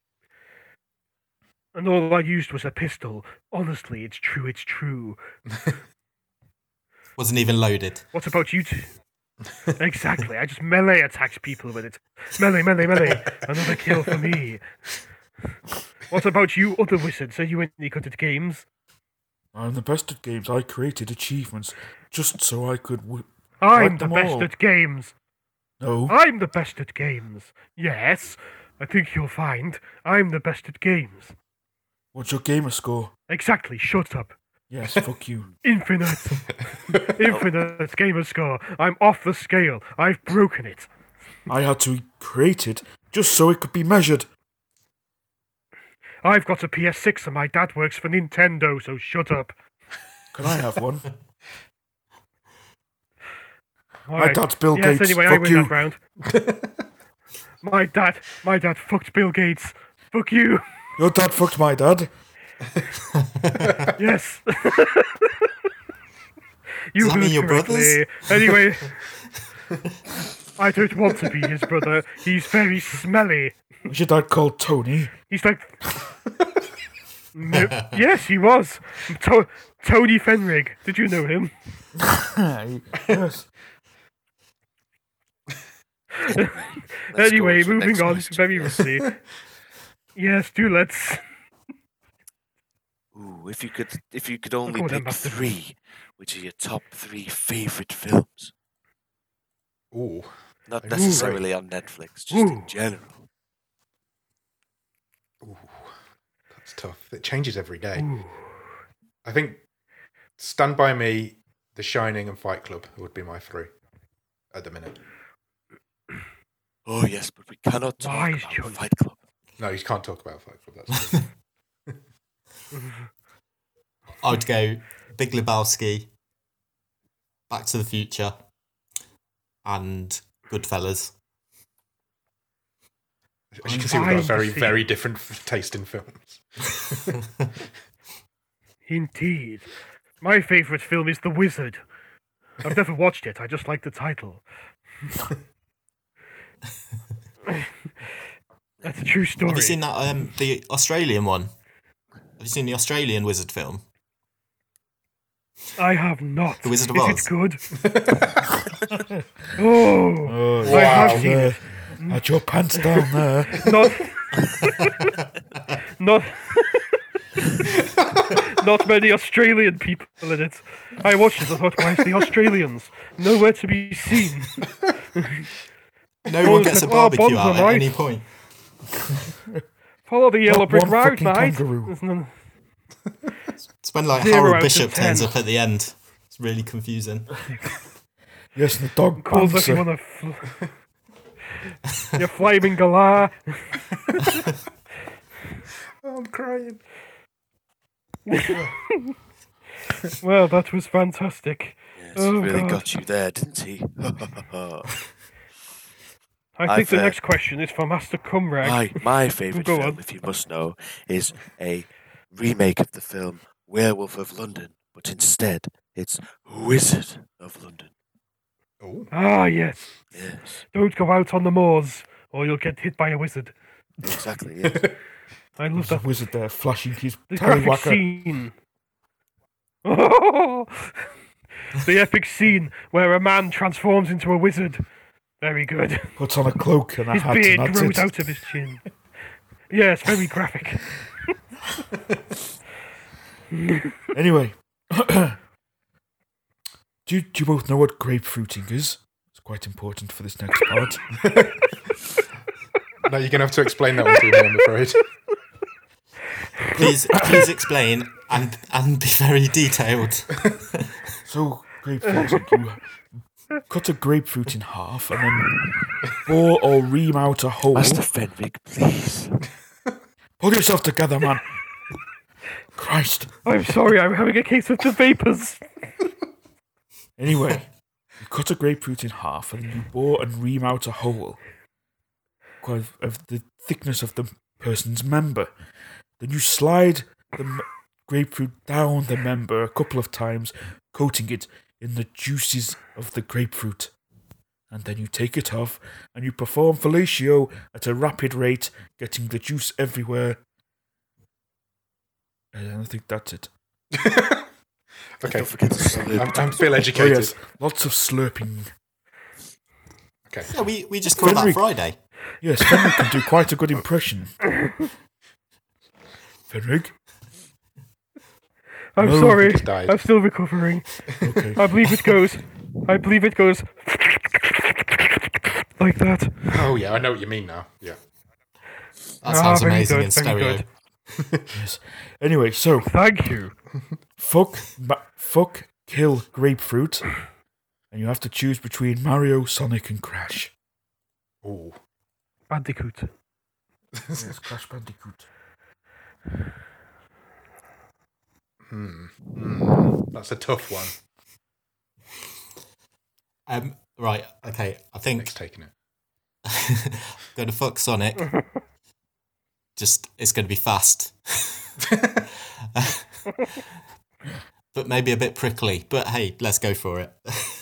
And all I used was a pistol. Honestly, it's true. Wasn't even loaded. What about you two? Exactly, I just melee attacked people with it. Melee. Another kill for me. What about you other wizards? Are you any good at games? I'm the best at games. I created achievements just so I could. I'm Like the them best all. at games. No. I'm the best at games. Yes, I think you'll find I'm the best at games. What's your gamer score? Exactly, shut up. Yes, fuck you. Infinite gamer score. I'm off the scale. I've broken it. I had to create it just so it could be measured. I've got a PS6 and my dad works for Nintendo, so shut up. Can I have one? All My dad's Bill yes, Gates. anyway, I Fuck win you. that round. my dad fucked Bill Gates. Fuck you. Your dad fucked my dad. Yes. You Does that mean heard you're correctly. Anyway, I don't want to be his brother. He's very smelly. Was your dad called Tony? He's like... No, yes, he was. Tony Fenrig. Did you know him? Yes. Let's go Anyway, to the moving next on question, very yes. roughly. Yes, let's... Ooh, if you could only go then, pick Bastard. 3, which are your top 3 favorite films? Ooh. Not Ooh, necessarily on Netflix, just Ooh. in general. Ooh. That's tough. It changes every day. Ooh. I think Stand By Me, The Shining, and Fight Club would be my 3 at the minute. Oh yes, but we cannot talk Wise about choice. Fight Club. No, you can't talk about Fight Club. That's true. I would go Big Lebowski, Back to the Future, and Goodfellas. As you can see, we've got a Fine very, to see. very different taste in films. Indeed. My favourite film is The Wizard. I've never watched it, I just like the title. That's a true story. Have you seen that the Australian one? Have you seen the Australian Wizard film? I have not. The Wizard of Is Oz. it good? Oh, I have seen it. Had your pants down there. Not, not, not many Australian people in it. I watched it. I thought, why is the Australians nowhere to be seen? No one gets a barbecue Bonds out are at right. any point. Follow the yellow Not brick one road, fucking mate. kangaroo. There's none- It's when like 0 Harold out of Bishop 10. turns up at the end. It's really confusing. Yes, and the dog Calls bouncer. everyone You're flaming galah. Oh, I'm crying. Well, that was fantastic. Yes, Oh, he really God. got you there, didn't he? I think the I've, next question is for Master Cumrag. my favourite Go film, on. if you must know, is a remake of the film Werewolf of London, but instead it's Wizard of London. Oh, Ah, yes. Yes, Don't go out on the moors, or you'll get hit by a wizard. exactly. Yes. I love There's a that. wizard there flashing his The graphic tallywhacker. scene. Oh, the epic scene where a man transforms into a wizard. Very good. Puts on a cloak and a His hat, beard and that's grows it. out of his chin. Yes, very graphic. Anyway, do you both know what grapefruiting is? It's quite important for this next part. no, you're going to have to explain that one to me, I'm afraid. Please explain and be very detailed. So, grapefruiting, you cut a grapefruit in half and then bore or ream out a hole. Master Fenwick, please. Pull yourself together, man. Christ. I'm sorry, I'm having a case of the vapors. Anyway, You cut a grapefruit in half and you bore and ream out a hole of the thickness of the person's member. Then you slide the grapefruit down the member a couple of times, coating it in the juices of the grapefruit. And then you take it off and you perform fellatio at a rapid rate, getting the juice everywhere. And I think that's it. Okay. Don't forget to slurp. I feel Oh, educated. yes, lots of slurping. Okay. Yeah, we just called that Fenric. Friday. Yes, Fenric can do quite a good impression. Fenric? I'm No, sorry. just died. I'm still recovering. Okay. I believe it goes like that. Oh yeah, I know what you mean now. Yeah. That sounds very amazing good, in very stereo. good. Yes. Anyway, so Thank you. fuck, kill grapefruit, and you have to choose between Mario, Sonic, and Crash. Ooh. Bandicoot. Yes, Crash Bandicoot. That's a tough one. Right, okay. I think Nick's taking it. going to fuck Sonic. Just, it's going to be fast. But maybe a bit prickly. But hey, let's go for it.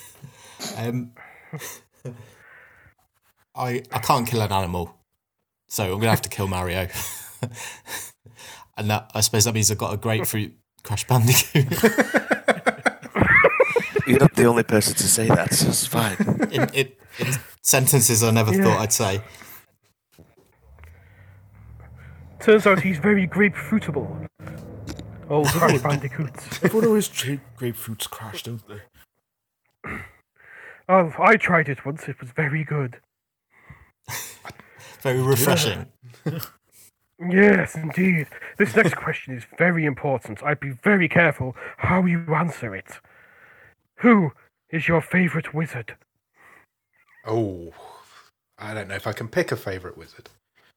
I can't kill an animal, so I'm going to have to kill Mario. And that, I suppose that means I've got a grapefruit Crash Bandicoot. You're not the only person to say that, so it's fine. in sentences I never thought I'd say. Turns out he's very grapefruitable. Old Crash Bandicoots. Everyone always grapefruits Crash, don't they? Oh, I tried it once. It was very good. Very refreshing. Yes, indeed. This next question is very important. I'd be very careful how you answer it. Who is your favourite wizard? Oh, I don't know if I can pick a favourite wizard.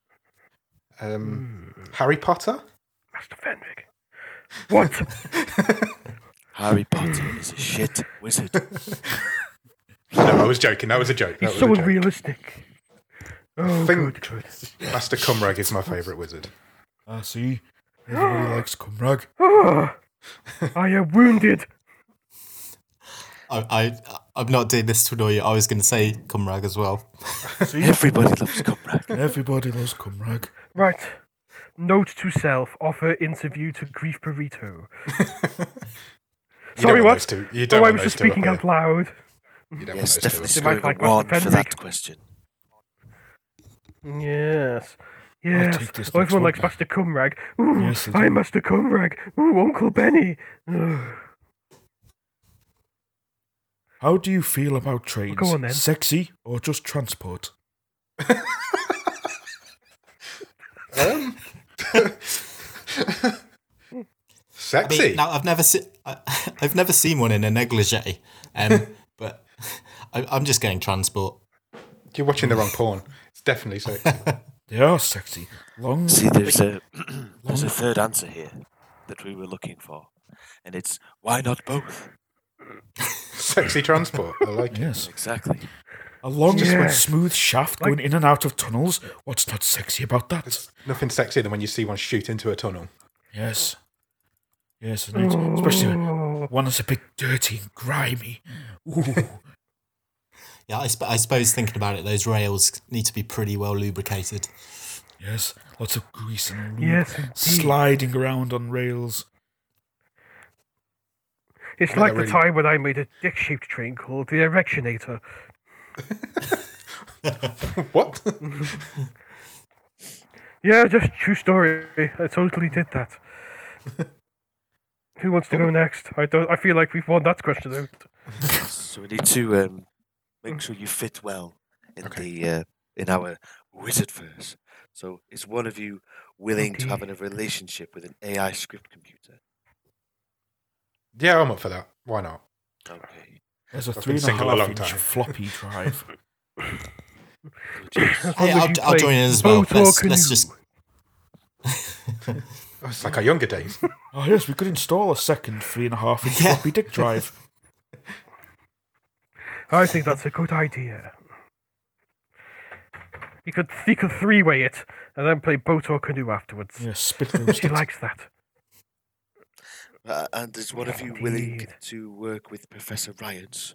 Harry Potter? Master Fenric. What? Harry Potter is a shit wizard. No, I was joking. That was a joke. That He's was so a joke. unrealistic. Oh, Think- good. Master Cumrag is my favourite wizard. See? Everybody likes Cumrag. Ah, I am wounded. I'm not doing this to annoy you. I was going to say Cumrag as well. See? Everybody loves Cumrag. Everybody loves Cumrag. Right. Note to self: offer interview to Grief Burrito. You Sorry, don't want what? those two. You don't Oh, I want was those just two up speaking here. out loud. You don't Yes, want those definitely They scoring might a like Master one for Fenric. that question. Yes. I'll Yes. take this Oh, next everyone one. likes Master Cumrag. Ooh, Yes, they do. I'm Master Cumrag. Ooh, Uncle Benny. Ugh. How do you feel about trains? Go on, then. Sexy or just transport? I Sexy. mean, now I've never seen one in a negligee, but I'm just getting transport. You're watching the wrong porn. It's definitely sexy. They are sexy. Long. See, there's a third answer here that we were looking for, and it's why not both? Sexy transport. I like it. Yes. Exactly. A long, Yeah. smooth shaft going in and out of tunnels. What's not sexy about that? Nothing sexier than when you see one shoot into a tunnel. Yes. Yes, and especially Oh. one that's a bit dirty and grimy. Ooh. Yeah, I suppose thinking about it, those rails need to be pretty well lubricated. Yes, lots of grease and lube. Yes, indeed. Sliding around on rails. It's Yeah, like they're the really- time when I made a dick-shaped train called the Erectionator. What? Yeah, just true story. I totally did that. Who wants to go next? I feel like we've won that question out. So we need to make sure you fit well in the in our wizardverse. So is one of you willing to have a relationship with an AI script computer? Yeah, I'm up for that. Why not? Okay. There's a I've been single a long 3.5-inch time. floppy drive. Yes. As Hey, long as you I'll play join in as well. boat or Let's canoe. just. Oh, it's like our younger days. Oh yes, we could install a second 3.5-inch Yeah. floppy dick drive. I think that's a good idea. You could three-way it and then play boat or canoe afterwards. Yeah, spit She roasted. likes that. And is one of you willing Indeed. to work with Professor Ryans?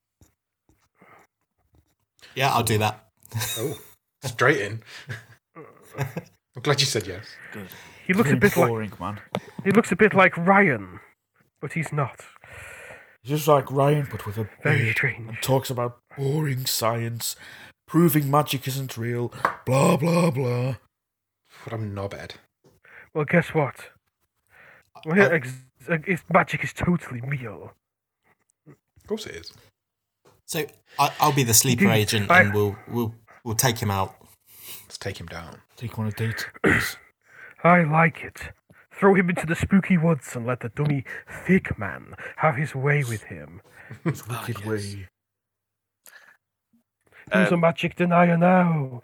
Yeah, I'll do that. Oh, straight in. I'm glad you said yes. Good. He looks a Very bit like boring, man. he looks a bit like Ryan, but he's not. He's just like Ryan, but with a Very beard, strange. and talks about boring science, proving magic isn't real, blah blah blah. But I'm knobhead. Well, guess what? Well, his magic is totally real. Of course it is. So I'll be the sleeper Indeed. agent, and we'll take him out. Let's take him down. Take him on a date. I like it. Throw him into the spooky woods and let the dummy thick man have his way with him. His wicked yes. way. Who's a magic denier now?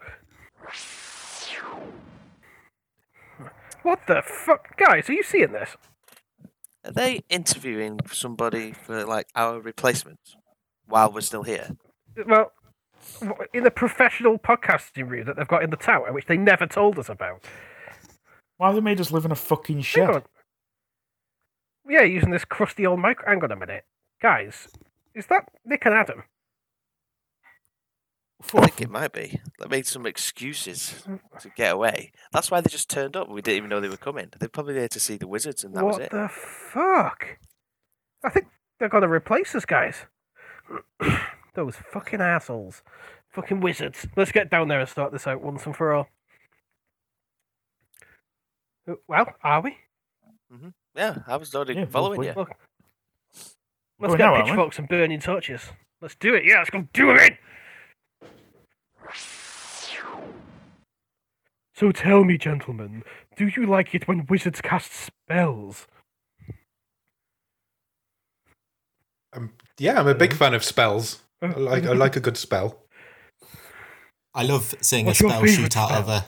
What the fuck? Guys, are you seeing this? Are they interviewing somebody for like our replacement while we're still here? Well, in the professional podcasting room that they've got in the tower, which they never told us about. Why have they made us live in a fucking Hang shed? on. Yeah, using this crusty old mic. Hang on a minute. Guys, is that Nick and Adam? I think it might be. They made some excuses to get away. That's why they just turned up. We didn't even know they were coming. They're probably there to see the wizards, and that was What it. the fuck? I think they're going to replace us, guys. Those fucking assholes. Fucking wizards. Let's get down there and start this out once and for all. Well, are we? Yeah, I was already Yeah, following well, you. Look. Let's Going get now, aren't we? pitchforks and burning torches. Let's do it. Yeah, let's go do it. So tell me, gentlemen, do you like it when wizards cast spells? Yeah, I'm a big fan of spells. I like a good spell. I love seeing What's a your spell favourite shoot out of spell? a.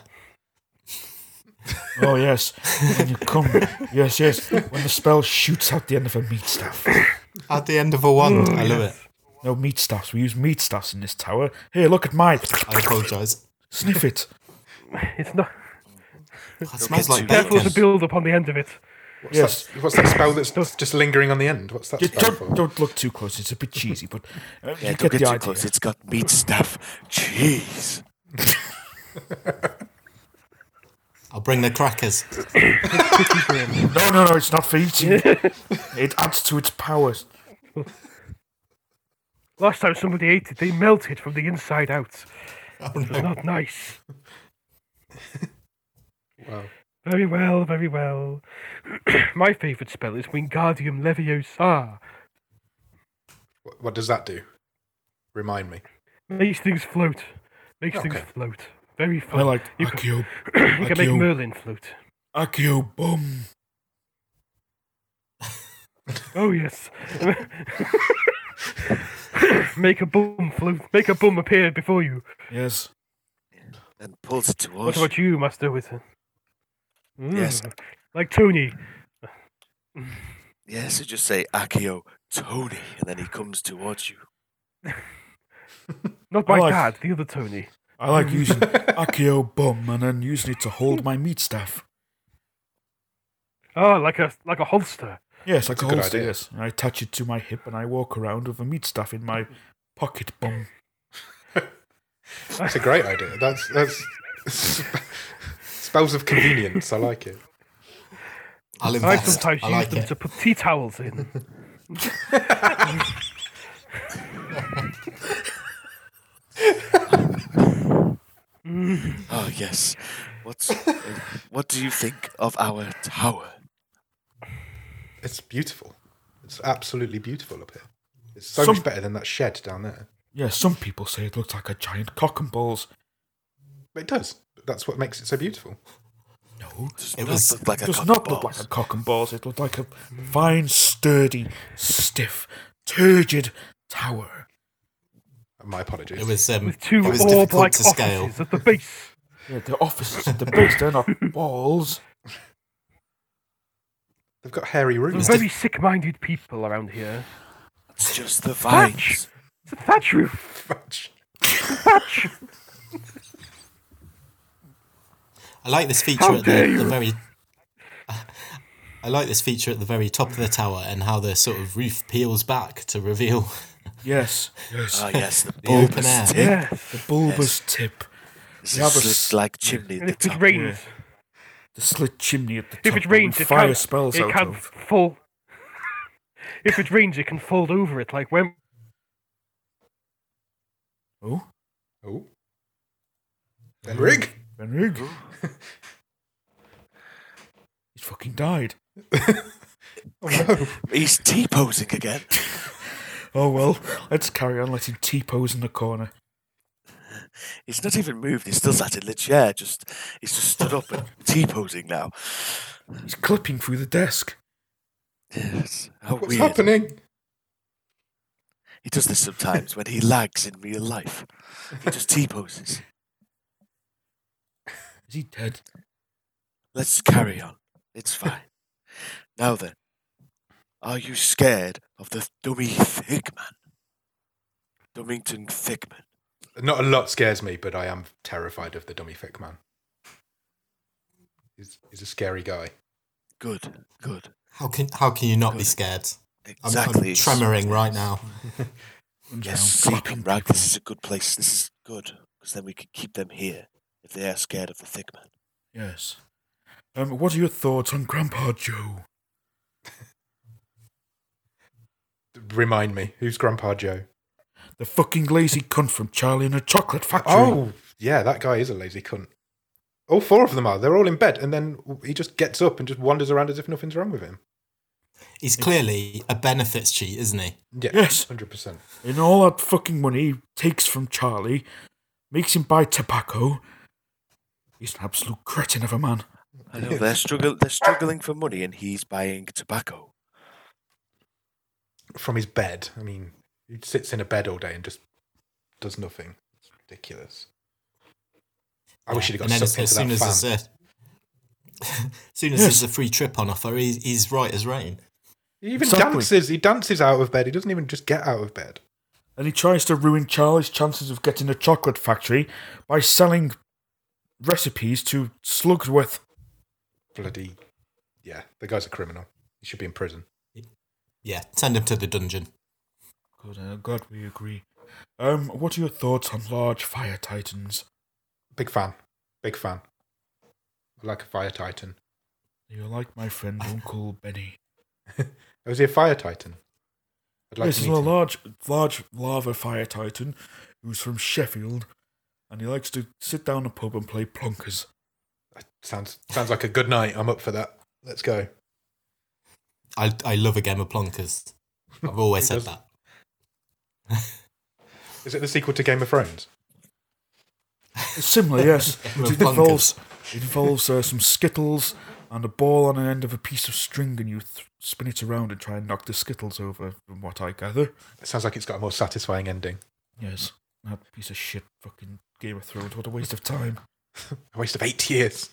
Oh yes, when you come, yes. When the spell shoots out the end of a meat staff. At the end of a wand. I love it. No meat staffs. We use meat staffs in this tower. Here, look at mine. I apologise. Sniff it. It's not. It smells like Careful of the bacon. build up on the end of it. What's that spell that's just lingering on the end? What's that You spell for? don't look too close. It's a bit cheesy, but Yeah, you don't get get the too idea. close. It's got meat stuff. Jeez. I'll bring the crackers. No, it's not for eating. It adds to its powers. Last time somebody ate it, they melted from the inside out. Oh, It's no. not nice. Wow. Very well, very well. My favourite spell is Wingardium Leviosa. What does that do? Remind me. Makes things float. Makes things Okay. float. Very I fun. like You Accio. You can make Accio. Merlin float. Accio bum. Oh yes. Make a bum float. Make a bum appear before you. Yes. And pulls it What towards about you, Master Wizard? Yes. Like Tony. Yeah, so just say Accio Tony, and then he comes towards you. Not my I like- dad, the other Tony. I like using Accio bum and then using it to hold my meat staff. Oh, like a holster. Yes, like That's a a good holster, idea. yes. And I attach it to my hip and I walk around with a meat staff in my pocket bum. That's a great idea. That's spells of convenience. I like it. I'll I invest. sometimes I use like them it. to put tea towels in. Oh yes. What do you think of our tower? It's beautiful. It's absolutely beautiful up here. It's so Some- much better than that shed down there. Yeah, some people say it looks like a giant cock and balls. But it does. That's what makes it so beautiful. No, Does It not was- look like it a does cock not and look like balls. a cock and balls. It looked like a fine, sturdy, stiff, turgid tower. My apologies. It was With two it was orb-like difficult to scale. offices at the base. Yeah, the offices at the base, they're not balls. They've got hairy Some rooms. very sick-minded people around here. It's just the Thatch. vines. It's a thatch roof. Fudge. Thatch. I like this feature How at dare the you. very. I like this feature at the very top of the tower and how the sort of roof peels back to reveal Yes, yes. Oh yes, the the open bulbous air. tip. Yes. The bulbous tip. This We have a is like chimney And at the if it top. rains, The slit chimney at the top. if it where we rains, it fire can't. spells It out can't of. fall. If it rains, it can fold over it like when. Oh, Oh. Benrig? Benrig. He's fucking died. Oh no. He's T-posing again. Oh well, let's carry on letting T-pose in the corner. He's not even moved. He's still sat in the chair. He's just stood up and T-posing now. He's clipping through the desk. Yes. How What's weird. happening? He does this sometimes when he lags in real life. He just T-poses. Is he dead? Let's carry on. It's fine. Now then, are you scared of the dummy Thickman? Dummington Thickman. Not a lot scares me, but I am terrified of the dummy thick man. He's a scary guy. Good, good. How can you not be scared? Exactly. I'm tremoring right now. Yes, Sound sleeping clapping rag. people. This is a good place. This is good because then we can keep them here if they are scared of the Thickman. Yes. What are your thoughts on Grandpa Joe? Remind me, who's Grandpa Joe? The fucking lazy cunt from Charlie and the Chocolate Factory. Oh, yeah, that guy is a lazy cunt. All four of them are. They're all in bed, and then he just gets up and just wanders around as if nothing's wrong with him. He's clearly a benefits cheat, isn't he? Yeah, Yes. 100%. And all that fucking money he takes from Charlie, makes him buy tobacco. He's an absolute cretin of a man. I know they're struggling for money, and he's buying tobacco. From his bed. I mean, he sits in a bed all day and just does nothing. It's ridiculous. I wish he'd got And then sucked into that fan. as soon as there's a free trip on offer, he's right as rain. He even Exactly. dances. He dances out of bed. He doesn't even just get out of bed. And he tries to ruin Charlie's chances of getting a chocolate factory by selling recipes to Slugsworth. Bloody, yeah, the guy's a criminal. He should be in prison. Yeah, send him to the dungeon. Good, glad we agree. What are your thoughts on large fire titans? Big fan. Big fan. I like a fire titan. You're like my friend Uncle Benny. Oh, is he a fire titan? I'd like This to is meet a him. large lava fire titan who's from Sheffield, and he likes to sit down a pub and play plonkers. Sounds like a good night. I'm up for that. Let's go. I love a game of plonkers. I've always Who said doesn't? that. Is it the sequel to Game of Thrones? It's similar, yes. With It involves some Skittles and a ball on an end of a piece of string, and you spin it around and try and knock the Skittles over, from what I gather. It sounds like it's got a more satisfying ending. Yes, that piece of shit fucking Game of Thrones. What a waste of time. A waste of 8 years.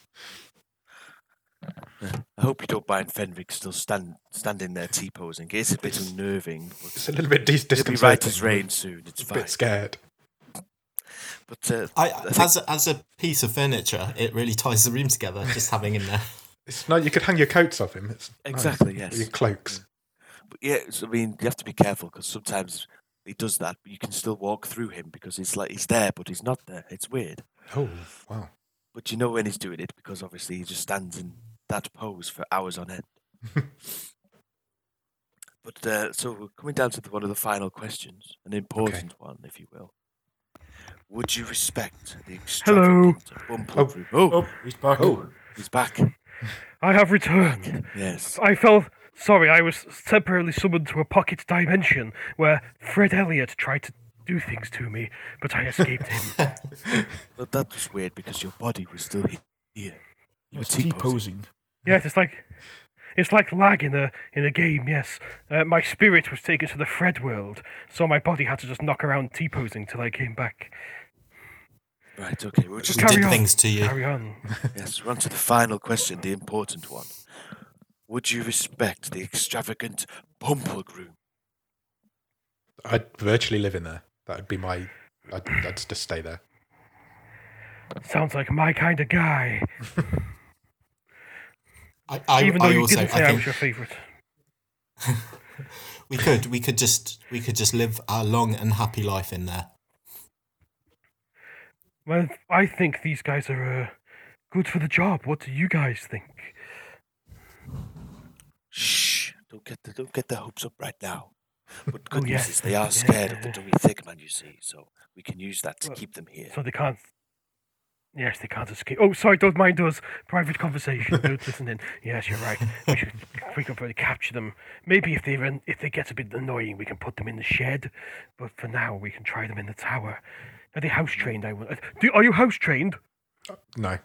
I hope you don't mind Fenric still standing there T-posing. It's a bit unnerving, It's but a little bit he'll be disconcerting. right as rain soon. It's A fine. bit scared. But As a piece of furniture, it really ties the room together. Just having him there. It's not. You could hang your coats off him. It's Exactly, nice. yes. Or your cloaks. But yeah, I mean, you have to be careful because sometimes he does that, but you can still walk through him because it's like he's there, but he's not there. It's weird. Oh wow. But you know when he's doing it because obviously he just stands in that pose for hours on end. But so we're coming down to one of the final questions, an important one, if you will. Would you respect the extravagant Bumble Oh, he's back. Oh. he's back. I have returned. Yes. I felt sorry. I was temporarily summoned to a pocket dimension where Fred Elliott tried to do things to me, but I escaped him. But that was weird because your body was still here. You were It's T-posing. T-posing. Yes, it's like lag in a game. Yes, my spirit was taken to the Fred world, so my body had to just knock around T-posing till I came back. Right, okay. We'll just Who Carry did on. things to you? Carry on. Yes, we're on to the final question, the important one. Would you respect the extravagant Bumble Groom? I'd virtually live in there. That would be my. I'd just stay there. Sounds like my kind of guy. I Even though you also didn't say I think was your favourite. we could just live our long and happy life in there. Well, I think these guys are good for the job. What do you guys think? Shh! Don't get the hopes up right now. But good news yes. is they are scared of the dummy Thickman, you see, so we can use that to keep them here. So they can't. Yes, they can't escape. Oh, sorry, don't mind us. Private conversation. Don't listen in. Yes, you're right. We could probably capture them. Maybe if they get a bit annoying, we can put them in the shed. But for now, we can try them in the tower. Are they house trained? Are you house trained? No,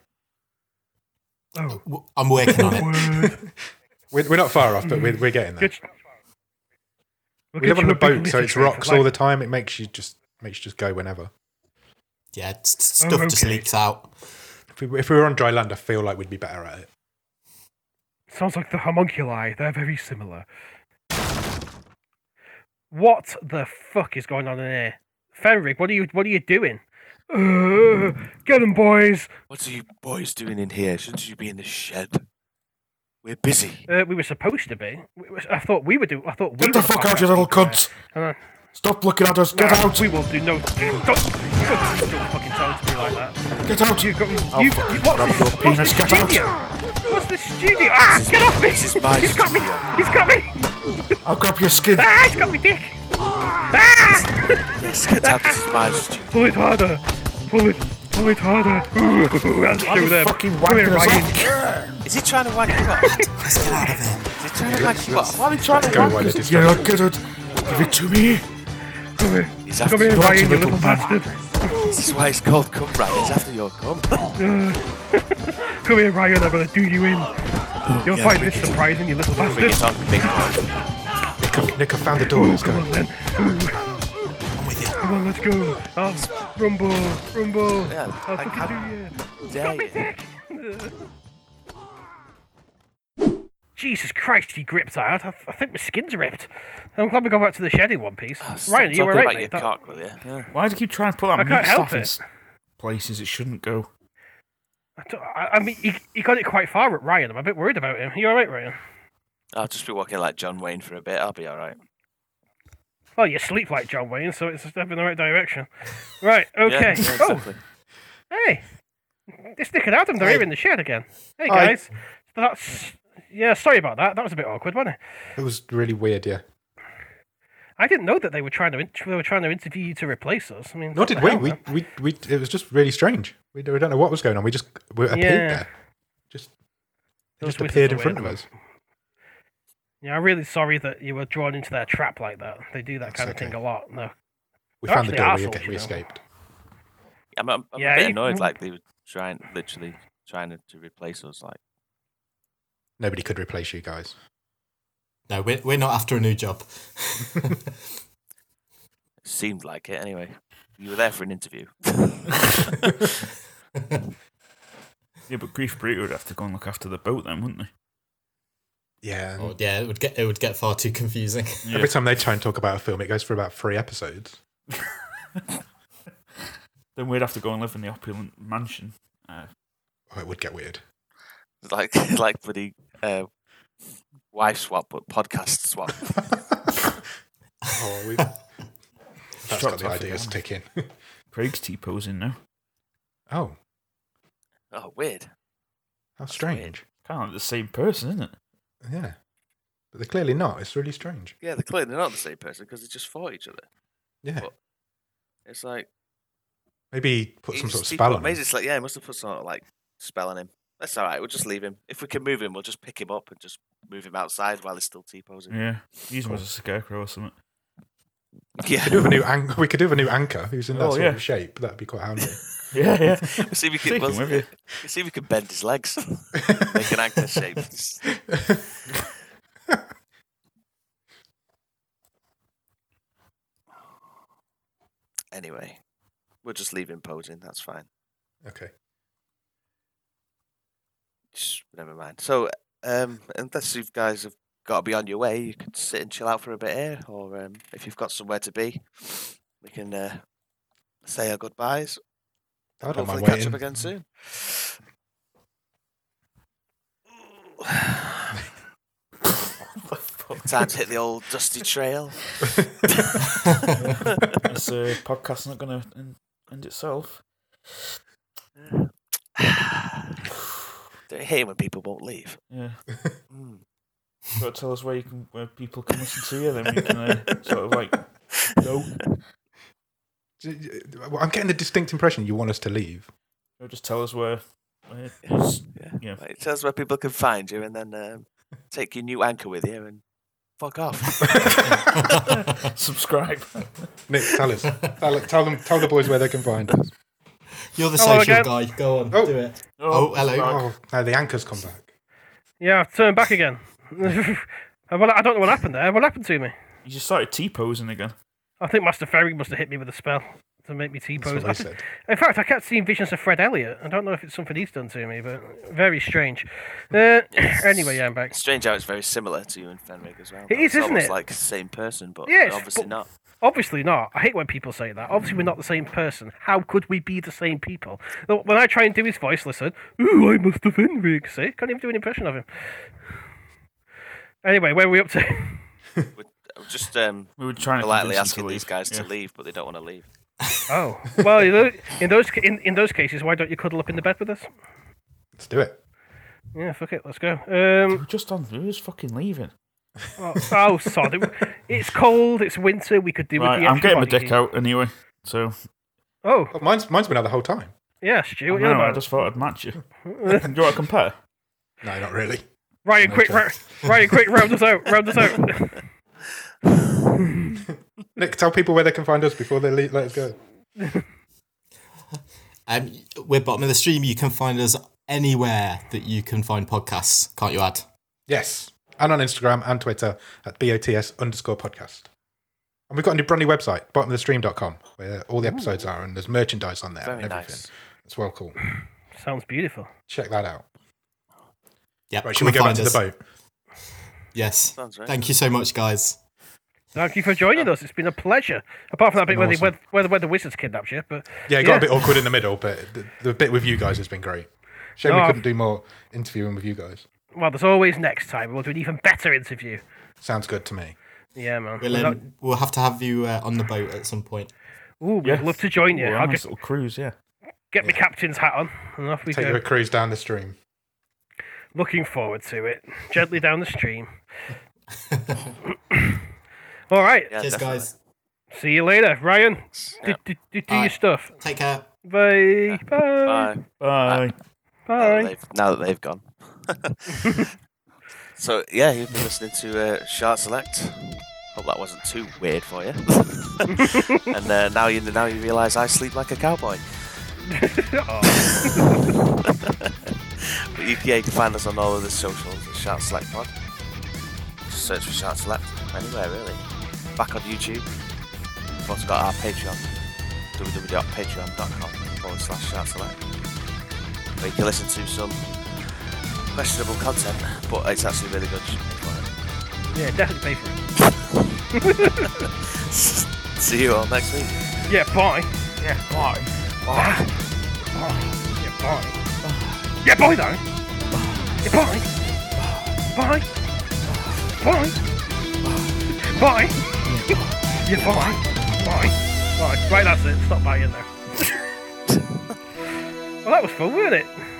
Oh, I'm working on it. word. we're not far off, but we're getting there. We live on a boat, so it's rocks all the time. It makes you just go whenever. Yeah, stuff just leaks out. If we were on dry land, I feel like we'd be better at it. Sounds like the homunculi. They're very similar. What the fuck is going on in here? Fenric, what are you doing? Get them, boys. What are you boys doing in here? Shouldn't you be in the shed? We're busy. We were supposed to be. I thought we were doing. Get the fuck out, you little cunts! Stop looking at us. Get out! We will do no. Don't fucking talk to me like that. Get out! What's your penis. Get out! studio? What's this studio? Get off me! This is my He's got me! studio. He's got me! I'll grab your skin. He's got me dick! Yes, get out. This is my studio. Pull it harder! Pull it harder! Ooh, that's I'm through them. fucking Come here, wanking Ryan. Is he trying to wank you off? Let's get out of here. Is he trying to wank you off? Why are they trying to Go wank while us? it is Yeah, get it. Give it to me. Come here. He's Come after here, you. Ryan, you little little bastard. This is why it's called cum, right? He's after your cum. Come here, Ryan, I'm gonna do you in. You'll yeah, find bring this it. surprising, you little Bring bastard. it on, big boy. Nick, I found the door. Let's Come go. on then. I'm with you. Come on, let's go. Rumble. Yeah, I'll I fucking do you. dare you. Jesus Christ, he gripped out. I think my skin's ripped. I'm glad we got back to the shed in one piece. Stop Ryan, are you talking alright, about mate? your cock, will you? Yeah. Why do you keep trying to put that I meat can't help stuff in it. places it shouldn't go? I mean, he got it quite far at Ryan. I'm a bit worried about him. You alright, Ryan? I'll just be walking like John Wayne for a bit. I'll be alright. Well, you sleep like John Wayne, so it's a step in the right direction. Right, okay. Yeah, exactly. Oh, hey. They're sticking out them. They're Hey. here in the shed again. Hey, Hi. guys. That's... Yeah, sorry about that. That was a bit awkward, wasn't it? It was really weird. Yeah. I didn't know that they were trying to interview you to replace us. I mean, Nor what did the we. hell, man? We. It was just really strange. We don't know what was going on. We appeared Yeah. there. They Those just wizards appeared are in front weird. of us. Yeah, I'm really sorry that you were drawn into their trap like that. They do that That's kind of okay. thing a lot. No. We They're found the actually door. arseholes, you We know. escaped. I'm Yeah, a bit you- annoyed. Like they were literally trying to replace us. Like Nobody could replace you guys. No, we're not after a new job. it seemed like it anyway. You were there for an interview. Yeah, but Grief Breaker would have to go and look after the boat then, wouldn't they? Yeah. and Oh, yeah, it would get far too confusing. Yeah. Every time they try and talk about a film, it goes for about 3 episodes. Then we'd have to go and live in the opulent mansion. Oh, it would get weird. like bloody wife swap, but podcast swap. Oh, that's got Dropped the off ideas again. ticking. Craig's T-posing now. Oh, Oh, weird. how That's strange. Kind of like the same person, isn't it? Yeah. But they're clearly not. It's really strange. Yeah, they're clearly not the same person because they just fought each other. Yeah. But it's like Maybe put he some sort of just- he spell put- on maybe him. it's like, yeah, he must have put some sort of like spell on him. That's all right. We'll just leave him. If we can move him, we'll just pick him up and just move him outside while he's still T-posing. Yeah. Use him as a scarecrow or something. Yeah. We could do a new anchor who's in that Oh, sort yeah. of shape. That'd be quite handy. Yeah, yeah. see if we Take can. him with you. See if we can bend his legs, make an anchor shape. Anyway, we'll just leave him posing. That's fine. Okay. Just, never mind. So, unless you guys have got to be on your way, you could sit and chill out for a bit here, or if you've got somewhere to be, we can say our goodbyes. I don't Hopefully mind catch up waiting. again soon. Time to hit the old dusty trail. This podcast's not going to end itself. Don't you hate when people won't leave? Yeah. Mm. Got to tell us where people can listen to you, then we can sort of like go. I'm getting the distinct impression you want us to leave. Or just tell us where yeah. Right, tell us where people can find you, and then take your new anchor with you and fuck off. Subscribe. Nick, tell us. Tell the boys where they can find us. You're the Hello social again. guy. Go on, Oh. do it. Oh, hello. Oh, now the anchor's come back. Yeah, I've turned back again. Well, I don't know what happened there. What happened to me? You just started T-posing again. I think Master Ferry must have hit me with a spell to make me That's T-pose. what I said. In fact, I kept seeing visions of Fred Elliott. I don't know if it's something he's done to me, but very strange. Anyway, yeah, I'm back. Strange how it's very similar to you and Fenrig as well. It is, It's isn't almost it? like the same person, but Yes, obviously but- not. Obviously not. I hate when people say that. Obviously, we're not the same person. How could we be the same people? When I try and do his voice, listen, ooh, I must have Fenrig. See? Can't even do an impression of him. Anyway, where are we up to? Just We were trying to politely convince asking them to these leave. guys Yeah. to leave, but they don't want to leave. Oh, well, in those cases, why don't you cuddle up in the bed with us? Let's do it. Yeah, fuck it, let's go. We're just on. We're just fucking leaving. Oh, sorry. It's cold. It's winter. We could do with Right, the I'm extra getting my body dick heat. out anyway. So Oh, Oh, mine's been out the whole time. yeah, Stu. I What are you on know, I about? just thought I'd match you. Do you want to compare? No, not really. Ryan, quick, Okay. Ryan, quick, round us out. Nick, tell people where they can find us before they let us go. We're bottom of the stream. You can find us anywhere that you can find podcasts. Can't you add? Yes. And on Instagram and Twitter at BOTS_podcast. And we've got a brand new website, bottomofthestream.com, where all the episodes are, and there's merchandise on there Very and everything. nice. It's well cool. Sounds beautiful. Check that out. Yep. Right, come should we and go back find to the us. boat? Yes. Sounds right. Thank you so much, guys. Thank you for joining us. It's been a pleasure. Apart from that bit been where the wizards kidnapped you, but Yeah, it got a bit awkward in the middle, but the bit with you guys has been great. Shame we No, couldn't do more interviewing with you guys. well, there's always next time. We'll do an even better interview. Sounds good to me. Yeah, man. We'll have to have you on the boat at some point. Ooh, we'd Yes. love to join you. Ooh, a I'll nice little cruise, yeah. get my captain's hat on, and off we Take go. you a cruise down the stream. Looking forward to it. Gently down the stream. All right. Yeah, Cheers, definitely. guys. See you later, Ryan. Yeah. Do your Alright. stuff. Take care. Bye. Bye. Bye. Bye. Now that they've gone. So yeah, you've been listening to Shark Select. Hope that wasn't too weird for you. And now you realise I sleep like a cowboy. But you can find us on all of the socials at Shark Select Pod. Just search for Shark Select anywhere really. Back on YouTube. We've also got our Patreon, www.patreon.com/Shark Select, where you can listen to some questionable content, but it's actually really good. You should pay for Yeah, definitely pay for it. it. See you all next week. Yeah, bye. Yeah, bye. Bye. Yeah, bye. Yeah, bye though. Yeah, bye. Bye. Bye. Bye. Yeah, bye. Bye. Bye. Right, that's it. Stop buying now. Well, that was fun, wasn't it?